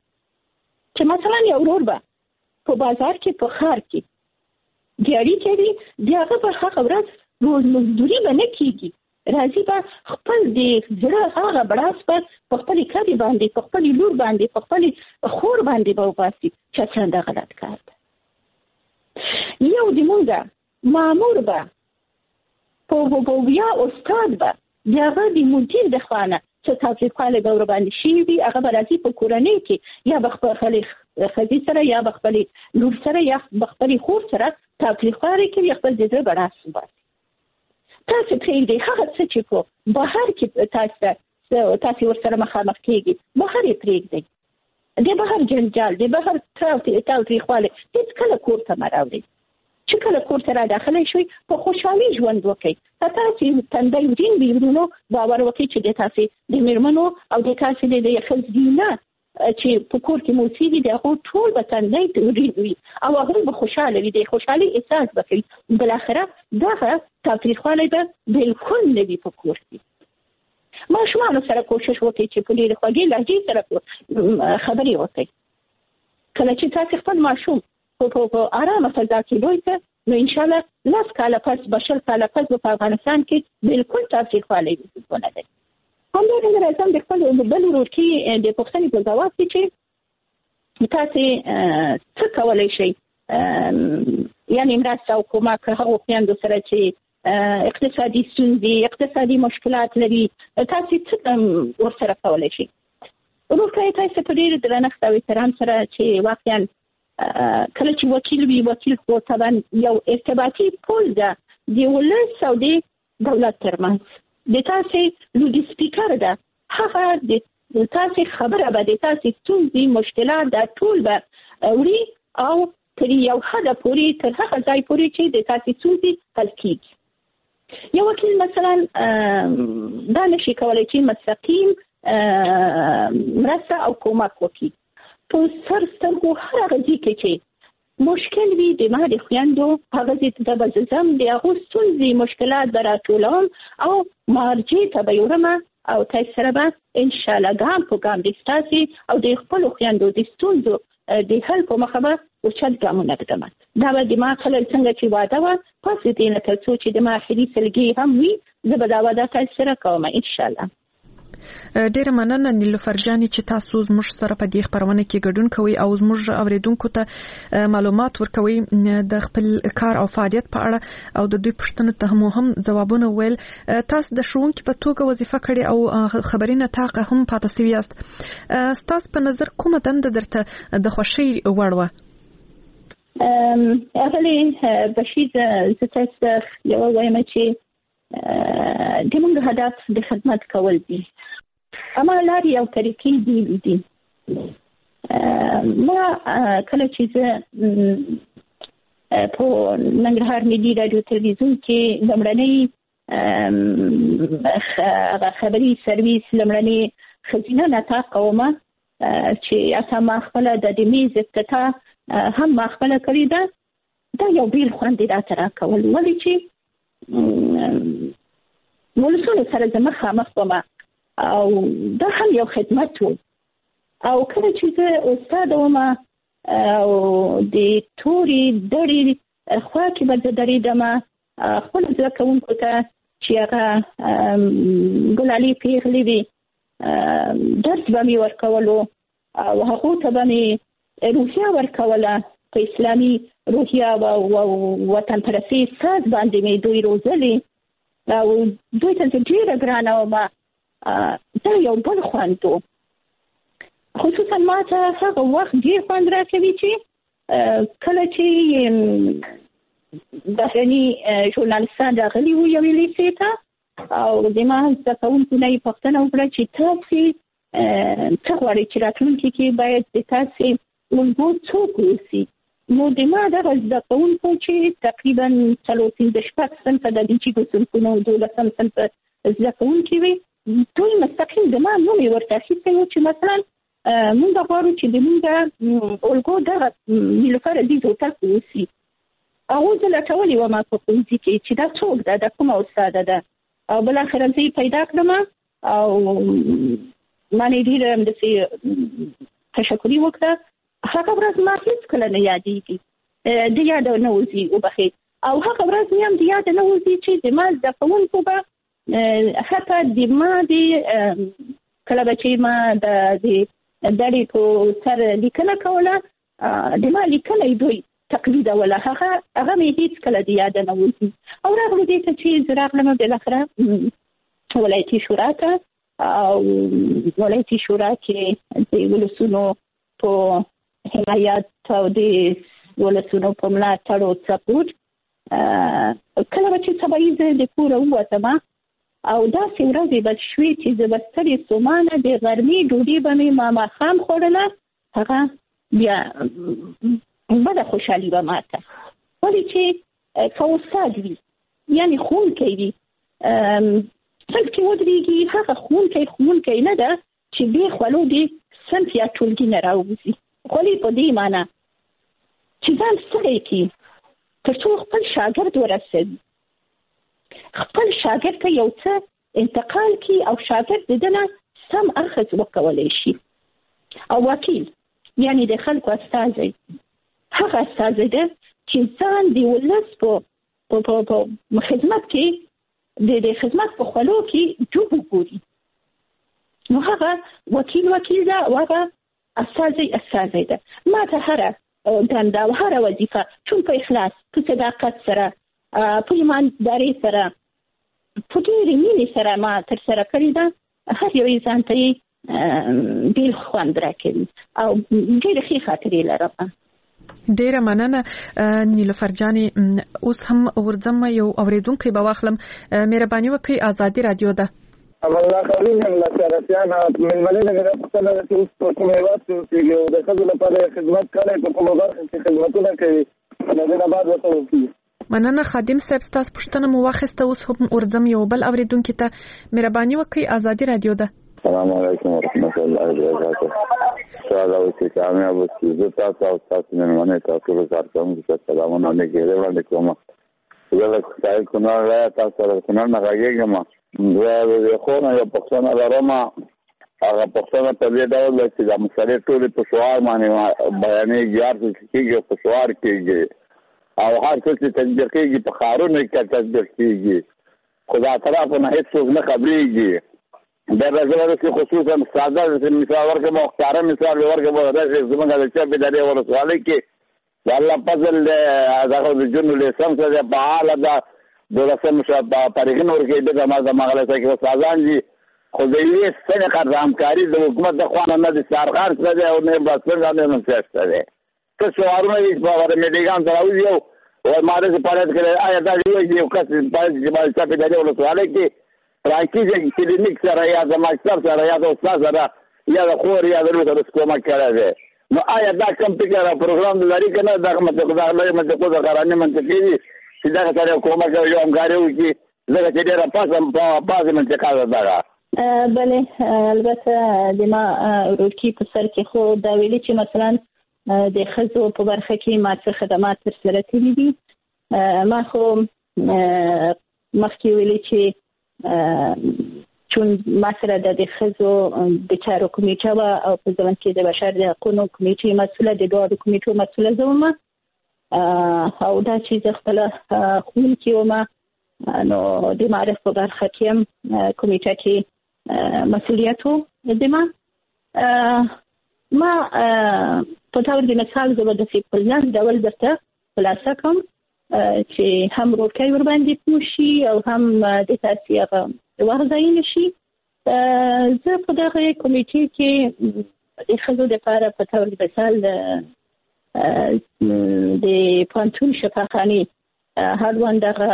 چې مثلا یو ورور به په بازار کې په ښار کې دیاري کوي، د هغه په هغه ورځ روزمزدوري به نه کېږي، راځي به خپل د زړه هغه بړاس په خپلې ښځې باندې، په خپلې لور باندې، په خپلې خور باندې به وباسي چې څنګه غلط کار ده. یو د مونږ مامور به په یا استاد به د هغه د مدیر د خوا نه چې تاوتریخوالی به ورباندې شوي وي، هغه به راځي په کورنۍ کې یا به خپلې ښځې سره یا به خپلې لور سره یا به خپلې خور سره تاوتریخوالی کوي، خپل د زړه بړاس وباسي. تاسو پرېږدئ هغه څه چې په بهر کې تاسو ورسره مخامخ کېږي، بهر یې پرېږدئ. د بهر جنجال، د بهر تاوتریخوالی هېڅکله کور ته مه راوړئ. چې کله کور ته را داخلی شوئ په خوشحالي ژوند وکړئ. که تاسې تندی ورین وي ورونو باور وکړئ چې د تاسې د مېرمنو او د تاسې د ښځینه چې په کور کې موسیقي د هغو ټول به تندی ورین وي او هغوی به خوشحاله وي، د خوشحالۍ احساس به کوي. بالاخره دغه تاوتریخوالی به بالکل نه وي په کور کې. ماشومانو سره کوشش وکړئ چې په ډېرې خوږې لهجې سره خبرې وکړئ. کله چې تاسې خپل ماشوم په آرامه فضا کې لوی کړه نو انشاءالله 10 کاله پس به 20 کاله پس به په افغانستان کې بالکل تاوتریخوالی ونه دی. همدارنګه راځم د خپل بل ورور کې د پوښتنې په ځواب کې چې تاسې څه کولی شئ، یعنې مرسته او کومک هغو خویندو سره چې اقتصادي ستونزې، اقتصادي مشکلات لري، تاسې څه ورسره کولی شئ. ورور ته تاسې په ډېر درنښت او احترام سره چې واقعا کله چې وکیل وي، وکیل خو طبعا یو ارتباطي پول ده د ولس او د دولت ترمنځ. د تاسې لوډ سپیکر ده، هغه د تاسې خبره به د تاسې ستونزې، مشکلات دا ټول به اوري او تر یو حده پورې، تر هغه ځای پورې چې د تاسې ستونزې حل کېږي. یو وکیل مثلا دا نشي کولی چې مستقیم مرسته او کومک وکړي. په سر سترګو هر هغه ځای کې چې مشکل وي د ما د خویندو هغه ځای ته به زه ځم، د هغو ستونزې مشکلات به راټولوم او مرجع ته به یوړم او تاسو سره به انشاءالله ګام په ګام د ستاسې او د خپلو خویندو د ستونزو د حل په مخه به اوچت ګامونه ږدم. دا به د ما کله څنګه چې واده وه پس د دې نه تر څو چې د ما اخري سلګۍ هم وي زه به دا واده تاسو سره کوم انشاءالله. ډیره مننه نیلوفر جانې چې تاسو زموږ سره په دې خبرونه کې ګډون کوئ او زموږ اوریدونکو ته معلومات ورکوي د خپل کار او فعالیت په اړه او د دوی پوښتنو ته هم ځوابونه ویل. تاسو د ښوونکي په توګه وظیفه کړې او خبرینه طاقه هم پاتې شوی یاست. تاسو په نظر کومه دنده درته د خوښۍ وړ وه؟ اغلی بشیر زه تاسو یو وایم چې د موږ هدف د خدمت کول دي. اما لارې او طریقې دي. ما کله چې زه په ننګرهار ملي رادیو تلویزیون کې لومړنۍ خبري سرویس لومړنۍ خزینه نطاق کومه چې اساسا ما خپل د میز افتتاح هم ما خپل کړی دا یو بیل خوند راته راکول ولې چې ولسونه سره زما خامخ ومه او دا هم یو خدمت و. او کله چې زه استاد ومه او د توري دړي خوا کې به زه درېدم خپل زده کوونکو ته چې هغه ګلالي پیغلې وي درس به مې ورکولو او هغو ته به مې روحیه ورکوله په اسلامي روحیه او وطن پرستۍ ساز باندې مې دوی روزلې او دوی ته ډېره ګرانه ومه. دا یو بل خوند و. خصوصا ما ته هغه وخت ډېر خوند راکوي چې کله چې بهرني ژورنالستان راغلي وو یوې لیسې ته او د ما زده کوونکو نه یې پوښتنه وکړه چې تاسې څه غواړئ چې راتلونکي کې باید د تاسې الګو څوک اوسي؟ نو د ما دغه زده کوونکو چې تقریبا 4-5 صنفه د دینچیکو صنفونو 12 صنفه زده کوونکي وي دوی مستقیم د ما نوم یې ورته اخیستی و چې مثلا مونږ غواړو چې د مونږ الګو دغه نیلوفر عزیز هوتک اوسي. هغو زه لټولې وم په ښوونځي کې چې دا څوک ده دا کومه استاده ده او بالاخره زه یې پیدا کړم او ما نه ډېره همداسې تشکري وکړه. هغه ورځ ما هېڅکله نه یادېږي د یاده نه وځي وبخښئ او هغه ورځ مې هم د یاده نه وځي چې د ما زده کوونکو به حتی د ما د کله به چې ما د دړې په سر لیکنه کوله د ما لیکنه دوی تقلیدوله هغه مې هېڅکله د یاده نه وځي. او راغلو دې ته چې زه راغلم بالاخره ولایتي شورا ته او ولایتي شورا کې د ولسونو په حمایت او د ولسونو په ملاتړ او سپورټ کله چې سبا یې د کوره ووتم او داسې ورځې به شوې چې زه به ستړې ستومانه د غرمې ډوډۍ به مې ماښام خوړله هغه بیا بده خوشحالي به ماته ولې چې که استاد وي یعنې ښوونکی وي صنف کې ودرېږي هغه ښوونکی نه ده چې بې خولو د صنف یا ټولګي نه راوځي خولې په دې معنی چې ځان ستړی کړي تر څو خپل شاګرد ورسوي خپل شاګرد ته یو څه انتقال کړي او شاګرد د ده نه سم اخذ وکولی شي. او وکیل یعنې د خلکو استازی هغه استازی ده چې ځان د ولس په خدمت کې د خدمت په خولو کې جوب وګوري نو هغه وکیل ده او هغه استازی ده. ما ته هره دنده او هره وظیفه چون په اخلاص په صداقت سره په ایماندارۍ سره په ډېرې مینې سره ما ترسره کړې ده هر یو یې ځان ته یې بېل خوند راکوي او ډېرې ښې خاطرې لرم. ډیره مننه نیلوفر جانې. اوس هم ورځم یو اوریدونکی به واخلم. مهرباني وکړئ ازادي رادیو ده. الله قوي من لا سرسيان من ملينا من خپل چې اوس په کومه واسطه چې د خپل لپاره خدمت کوي په کومه برخه کې خدمتونه کوي دا نه بعد وته. مننه خادم صاحب تاسو پوښتنه مو واخیسته اوس هم ورځم یو بل اوریدونکي ته. مهرباني وکړئ ازادي رادیو ده. السلام علیکم ورحمۃ اللہ وبرکاتہ. سلام علیکم کامیاب اوسئ. زه تاسو او تاسو مېلمانه تاسو ته سلام سلامونه لیکل وړاندې کوم. زه له ځای کونړ تاسو سره کونړ نه راغېږم. زه خو نه یو پښتون لرم. هغه پښتون په دې ډول چې د مسلې ټولې په شعار باندې بیانېږي هر څه کېږي په شعار کېږي او هر څه چې تطبیق کېږي په ښارونو کې تطبیق کېږي خو دا طرف نه هېڅوک نه خبرېږي. د رګلو خصوصا ساده مثال ورکه مختاره مثال ورکه به راځي زمونږ د چا په دې ولسوالۍ کې د الله فضل دغه د جنو لیسانس د فعال د دولسم پارېغن ورکه د مغله کې سازان دي خو د یوې سنې قرض همکاري د حکومت د خوا نه د سرغار سره دی او نه بسنګ نه منځته دی که شوارونه هیڅ په میډیګان سره راوځي او ما د پاره کې آیا دا یو کس چې ما څه په دې ولسوالۍ کې راکېږي کلینیک سره یا د ماستر سره یا د استاد سره یا د خور یا د لوټ د کومه کړه دی نو آیا دا کوم فکر پروګرام لري کنه دا متقو د قرانه منطقي دي چې دا سره کومه کوي یو همکاري وکړي زه چې ډېر پاسه منطقه ده بله البته د ما ورکی په سر کې خو دا ویلي چې مثلا د خزو په برخه کې ما څه خدمات تر سره کړې دي ما خو مخکې ویلي چې چون ما سره د خزو د چارو کمیټه و او په ځوان کې د بشر د حقوقو کمیټې مسؤله د دوه کمیټو مسؤله زوم او دا چې خپل خپل کې ومه نو د معرف په برخه کې کمیټه کې مسؤلیت و د ما په تور د مثال زو د پلان ډول درته خلاصه کوم چې هم روکي ور باندې پوشي او هم د تاثیر ورځای نشي زه په دغه کمیټې کې د خزو د لپاره په تور د مثال د پانتون شفاخاني هروان دغه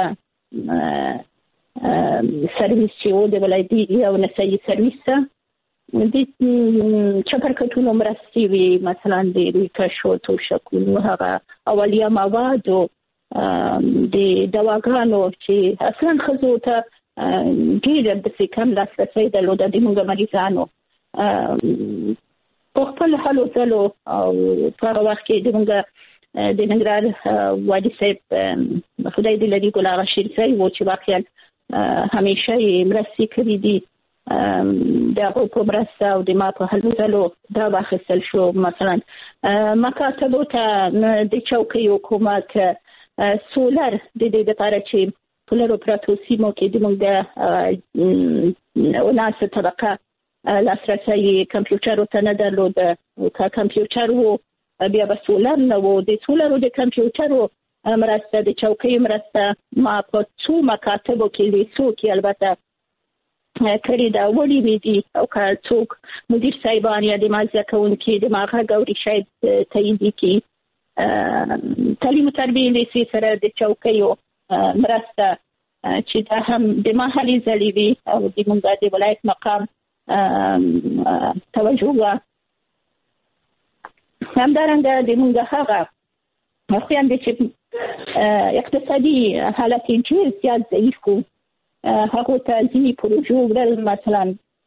سرویس چې و د ولایتي او نسایي سرویس د چپرکټونو مرستې وي مثلا د کشو تو شکل هغه اولیه مواد او د دواګانو چې اصلا خزو ته ډېر د کم لاسرسي درلود د موږ مریضانو په خپل حالو تلو او په وخت کې د موږ د ننګرهار وادي صاحب خدای دې لري ګل اغا شیر صاحب و چې واقعا همیشه مرستې کړې دي د هغو په مرسته او د ما په هلو ځلو دا واخیستل شو مثلا مکاتبو ته د چوکیو کومک سولر د دې لپاره چې په لرو پراتو سیمو کې د موږ د وناسه طبقه لاسرسي کمپیوټرو ته نه درلود که کمپیوټر و بیا به سولر نه و د سولر او د کمپیوټرو مرسته د چوکۍ مرسته ما په څو مکاتبو کې لیسو کې البته کړي دا وړي وي دي او که څوک مدیر صاحبان یا د مازه کوونکي د ماغه ګوري شاید تایید کی تعلیم تربیه لیسي سره د چوکیو مرسته چې دا هم د محلي ځلوي او د موږ د ولایت مقام توجه و همدارنګه د موږ هغه خويندې چې اقتصادي حالت یې زیات ضعیف کو هغه ته ځینې پروژې ورل مثلا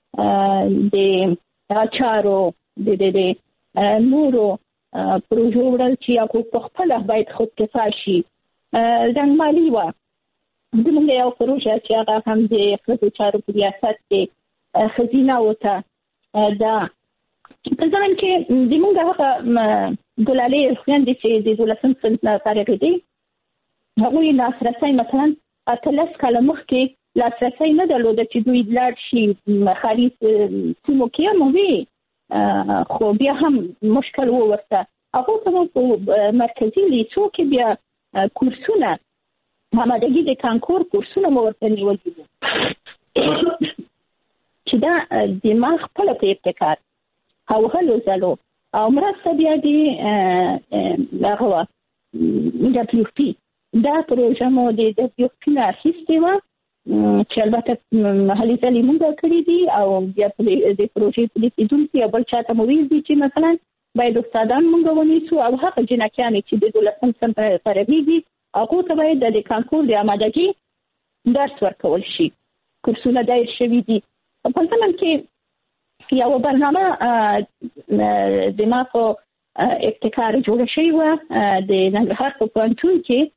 د اچارو د نورو پروژې ورل چې هغه په خپل باید خودکفا شي ځان مالی و د موږ یو پروژه چې هغه هم د خپل چارو په ریاست کې خزینه وته دا په ځان کې د موږ هغه ګلالې خويندې چې د دولسم صنف نه فارغ دي هغه یې لاسرسي مثلا اتلس کاله مخکې لاسرسي نه درلود چې دوی لاړ شي خالي سیمو کې مو وي خو بیا هم مشکل ورته هغه په مرکزي لیسو کې بیا کورسونه همدغه د کانکور کورسونه مو ورته نیول دي چې دا د ما خپل په ابتکار او هلو زلو او مرسته بیا دی هغه WFP دا پروژه مو د WFP نه اخیستې وه چې البته محلي ځلې مونږ کړي دي او بیا د پروژې په لیکدونکي او بل چاته مو ویل دي چې مثلا باید استادان مونږ ونیسو او هغه جنکیانې چې د دولسم صنف فارغېږي هغو ته باید د کانکور د آمادګۍ درس ورکول شي کورسونه دایر شوي دي په ځمن کې یو برنامه د ما په ابتکار جوړه شوې وه د ننګرهار په پوهنتون کې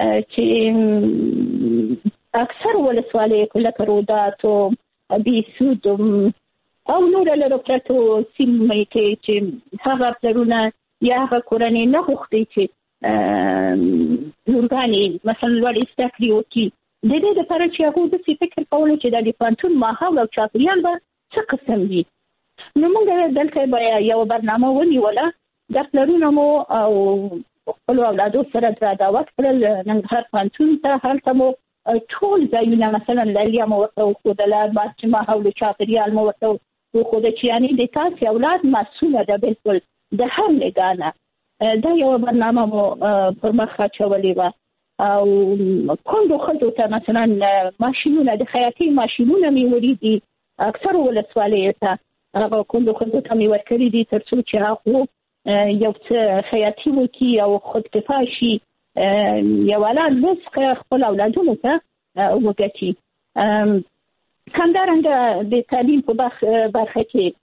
چې اکثر ولسوالۍ لکه رودات او بیسود او نور له پرتو سیمې کې چې هغه پلرونه یا هغه کورنۍ نه غوښتي چې لورګانې مثلا لوړې زده کړې وکړي د دې لپاره چې هغوی داسې فکر کولو چې د پوهنتون ماحول او چاپېریال به څه قسم دي. نو موږ دلته به یو برنامه ونیوله د پلرونو مو او خپل اولادو سره دعوت کړل ننګرهار پوهنتون ته. هلته مو ټول ځایونه مثلا لیلیه مو ورته وښودله، مجمع حول چاپېریال مو ورته وښوده چې یعنې د تاسې اولاد معصومه ده بلکل د هر نګاه نه. دا یوه برنامه مو پر مخ اچولې وه او کونډو ښځو ته مثلا ماشینونه د خیاطۍ ماشینونه مې وړي دي اکثرو ولسوالیو ته، هغه کونډو ښځو ته مې ورکړي دي تر څو چې هغو یو څه خیاطي وکړي او خودکفا شي، یو اعلی رزق خپل اولادونو ته وګټي. همدارنګه د تعلیم په برخه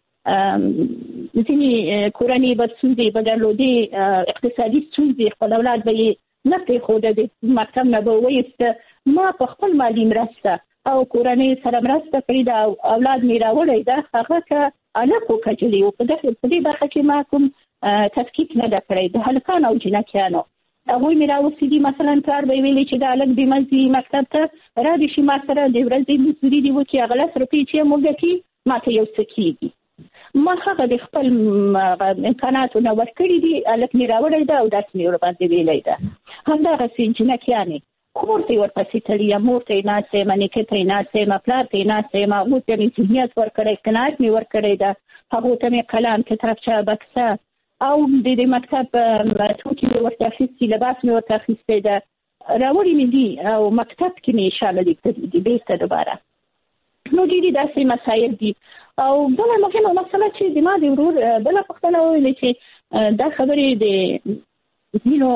کې ځینې کورنۍ به ستونزې به درلودې، اقتصادي ستونزې، خپل اولاد به یې نه پرېښوده، د مکتب نه به ویسته. ما په خپل مالي مرسته او کورنۍ سره مرسته کړې ده او اولاد مې راوړی ده، هغه که هلک و که جلۍ و. په دې برخه کې ما کوم تفکیک نه ده کړی د هلکانو او جنکیانو. هغوی مې راوستي دي، مثلا پلار به یې ویلي چې د هلک بې مزي مکتب ته رابې شي، ما سره د ورځې مزدوري دې وکړي، هغه 10 روپۍ چې یې وګټي ما ته یو څه کېږي. ما هغه د خپل امکاناتو نه ورکړي دي، هلک مې راوړی ده او داسې مې ورباندې ویلی ده. همدغسې جنکیانې کور ته یې ورپسې تللي یم، مور ته یې ناست یم، نیکه ته یې ناست یم، پلار ته یې ناست یم، هغو ته مې ذهنیت ورکړی، قناعت مې ورکړی ده، هغو ته مې قلم، کتابچه، بکسه او د مکتب توکي مې ورته اخیستي، لباس مې ورته اخیستی ده، راوړي مې دي او مکتب کې مې شاملې کړي دي بېرته دوباره. نو ډېرې داسې مسایل دي. او بله مهمه مسله چې د ما د ورور بله پوښتنه وویلې چې دا خبرې د ځینو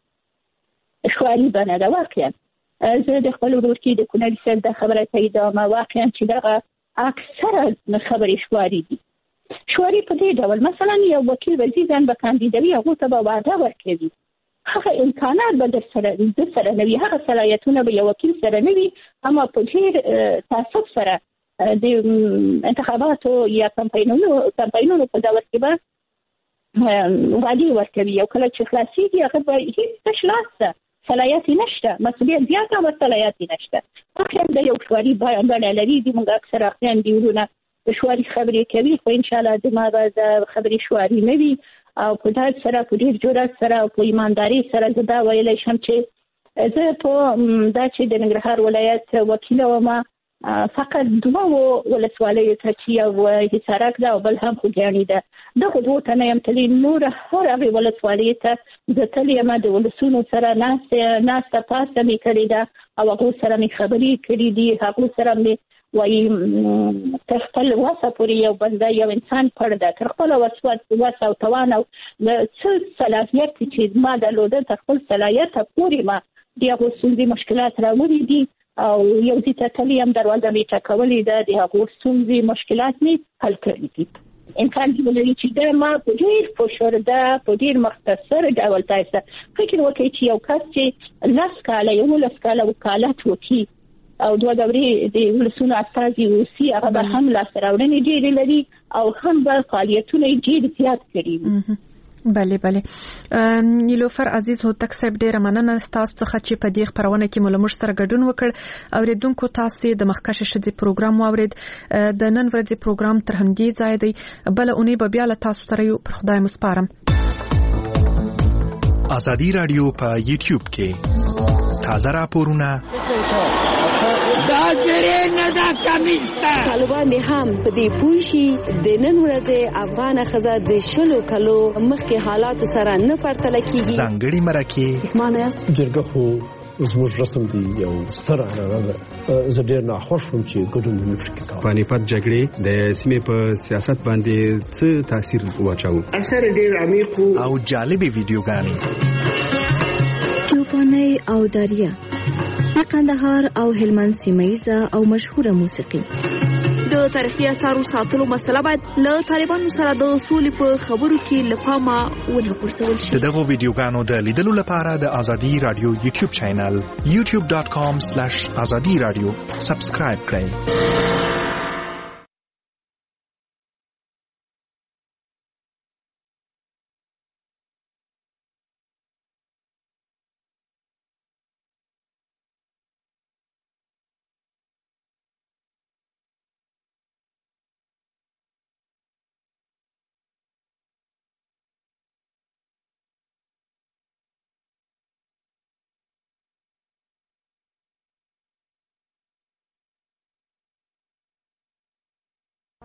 شعاري بڼه ده. واقعا زه د خپل ورور کې د کونړي صاحب دا خبره تاییدوم، واقعا چې دغه اکثره خبرې شعاري دي. شعاري په دې ډول مثلا یو وکیل وزیر ځان به کاندیدوي، هغو ته به وعده ورکوي، هغه امکانات به در سره نه وي، هغه صلاحیتونه به یو وکیل سره نه وي، اما په ډېر تعصب سره د انتخاباتو یا کمپاینونو په دور کې به وعدې ورکوي، او کله چې خلاصېږي هغه به هېڅ تش لاس ده، صلاحیت یې نشته، مسؤلیت زیات او صلاحیت یې نشته. اخر د یو شعاري بڼه لري. زموږ اکثره خویندې ورونه شعاري خبرې کوي، خو انشاءالله د ما به د خبرې شعاري نه وي او په ډاډ سره، په ډېر جرأت سره او په ایمانداري سره زه دا ویلی شم چې زه په دا چې د ننګرهار ولایت وکیله ومه، فقط 2 ولسوالیو ته چې یو حصارک ده او بل هم خوږیاڼي ده، دغو 2 ته نه یم تللې، نوره هر هغې ولسوالیو ته زه تللې یم، د ولسونو سره ناسته پاسته مې کړې ده او هغو سره مې خبرې کړي دي، هغو سره مې وایي تر خپل وسه پورې یو بنده یو انسان پړ ده، تر خپل وسه او توان او څه صلاحیت چې ما درلوده تر خپل صلاحیته پورې ما د هغو ستونزې مشکلات راوړي دي او یو ځای ته تللې یم، دروازه مې ټکولې ده، د هغو ستونزې مشکلات مې حل کړي دي. امکان دی ولري چې دا ما په ډېر فشرده په ډېر مختصر ډول تاسو فکر وکړئ چې یو کس چې 10 کاله 11 کاله وکالت وکړي او 2 دورې د ولسونو استازي اوسي، هغه به هم لاسته راوړنې ډېرې لري او هم به فعالیتونه یې ډېر زیات کړي. بله نیلوفر عزیز هوتک صاحب ډیره مننه تاسو څخه چې په دې خبرونه کې ملمش سره ګډون وکړ. اوریدونکو تاسو د مخکشه شدي پروګرام واورید. د نن ورځې پروګرام تر همدې ځای دی، بل اونۍ به بیا له تاسو سره یو، پر خدای مسپارم. ازادي رادیو په یوټیوب کې تازه راپورونه دا زری نه دا کمیستا طالبان هم په دې پوښي د نن ورځې افغان خزه د شلو کلو مخکې حالات سره نه پرتل کیږي. ځانګړي مرکه معنی جرګه خو زموږ رسم دی یو ستر اړه ده. زه ډېر ناخوښ وم چې ګډون نه پکې کوم. پانیپت جګړې د سیمې په سیاست باندې څه تاثیر واچاو؟ اثر ډېر عمیق او جالبې ویډیوګانې چوپاني او دریا د قندهار او هلمند سیمایزه او مشهوره موسیقي. د تاریخي اثارو ساتلو مسله باید له طالبانو سره د اصول په خبرو کې لپاره ونه پرځول شي. دغه ویډیوګانو د لیدلو لپاره د ازادي رادیو یوټیوب چینل youtube.com/azadiradio سبسکرایب کړئ.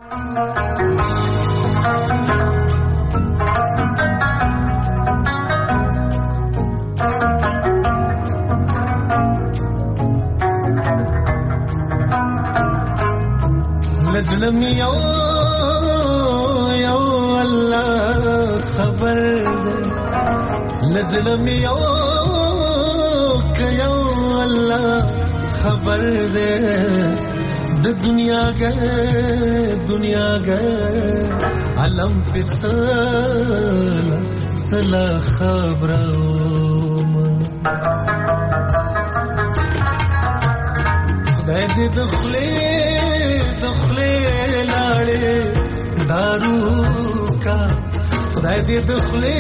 لزلم یو الله خبر ده لزلم یو الله خبر ده د دنیا گئے علم پر سلا خبرم خدای دې دخلے لاړې دارو کا خدای دې دخلے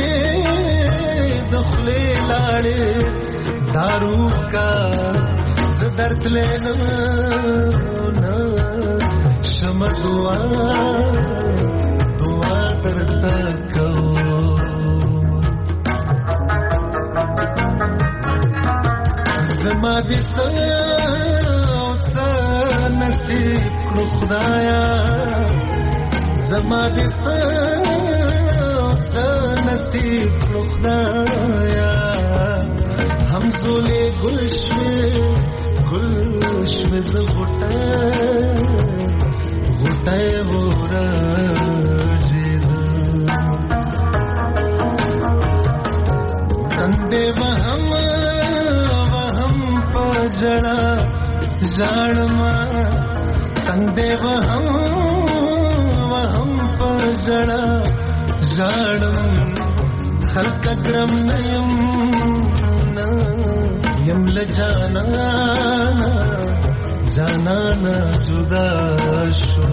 لاړې دارو کا درد لینا شم دعا درتا کو زما دې نصیب کړو خدایا زما دې نصیب کړو خدایا هم زولې گلشوی غټه ورجید تندې وهم پجړه ژړما تندې وهم پجړه ژړم خلق کرم نیم یم جانا جدا شو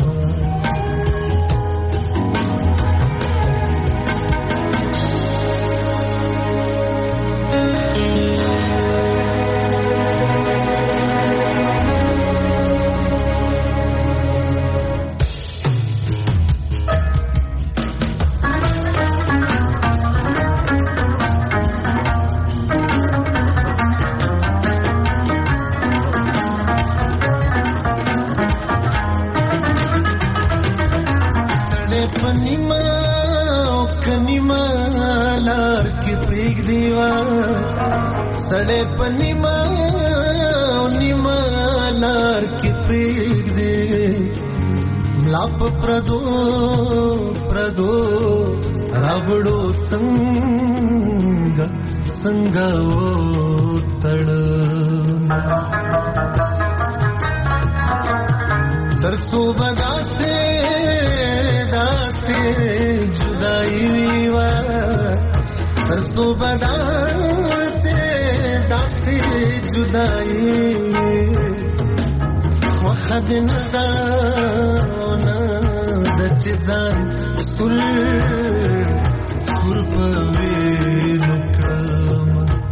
सड़े पनीमा लार की पीक दे लाप प्रदो रावड़ो संगा तड़ तरसो बदासे जुदाई वा तरसो बदासे जुदाई वखद नदाना दचजान सुर पवे नुक्रम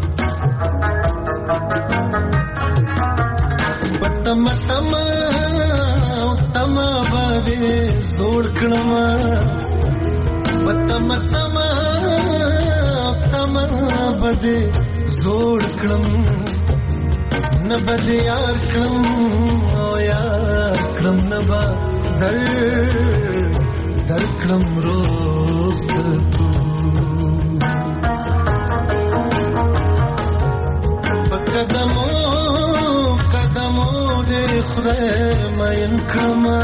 तमा बादे जोड़कणमा तमा बदे जोड़कणम न बदे यार कणम न बा दर कणम रोज तू कदमों दे खुदा मयन कणमा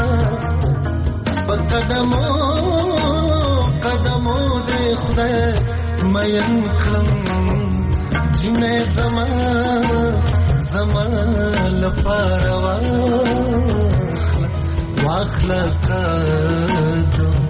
कदमों दे खुदा मयन कणम जिने زمان لپاره واخله کړم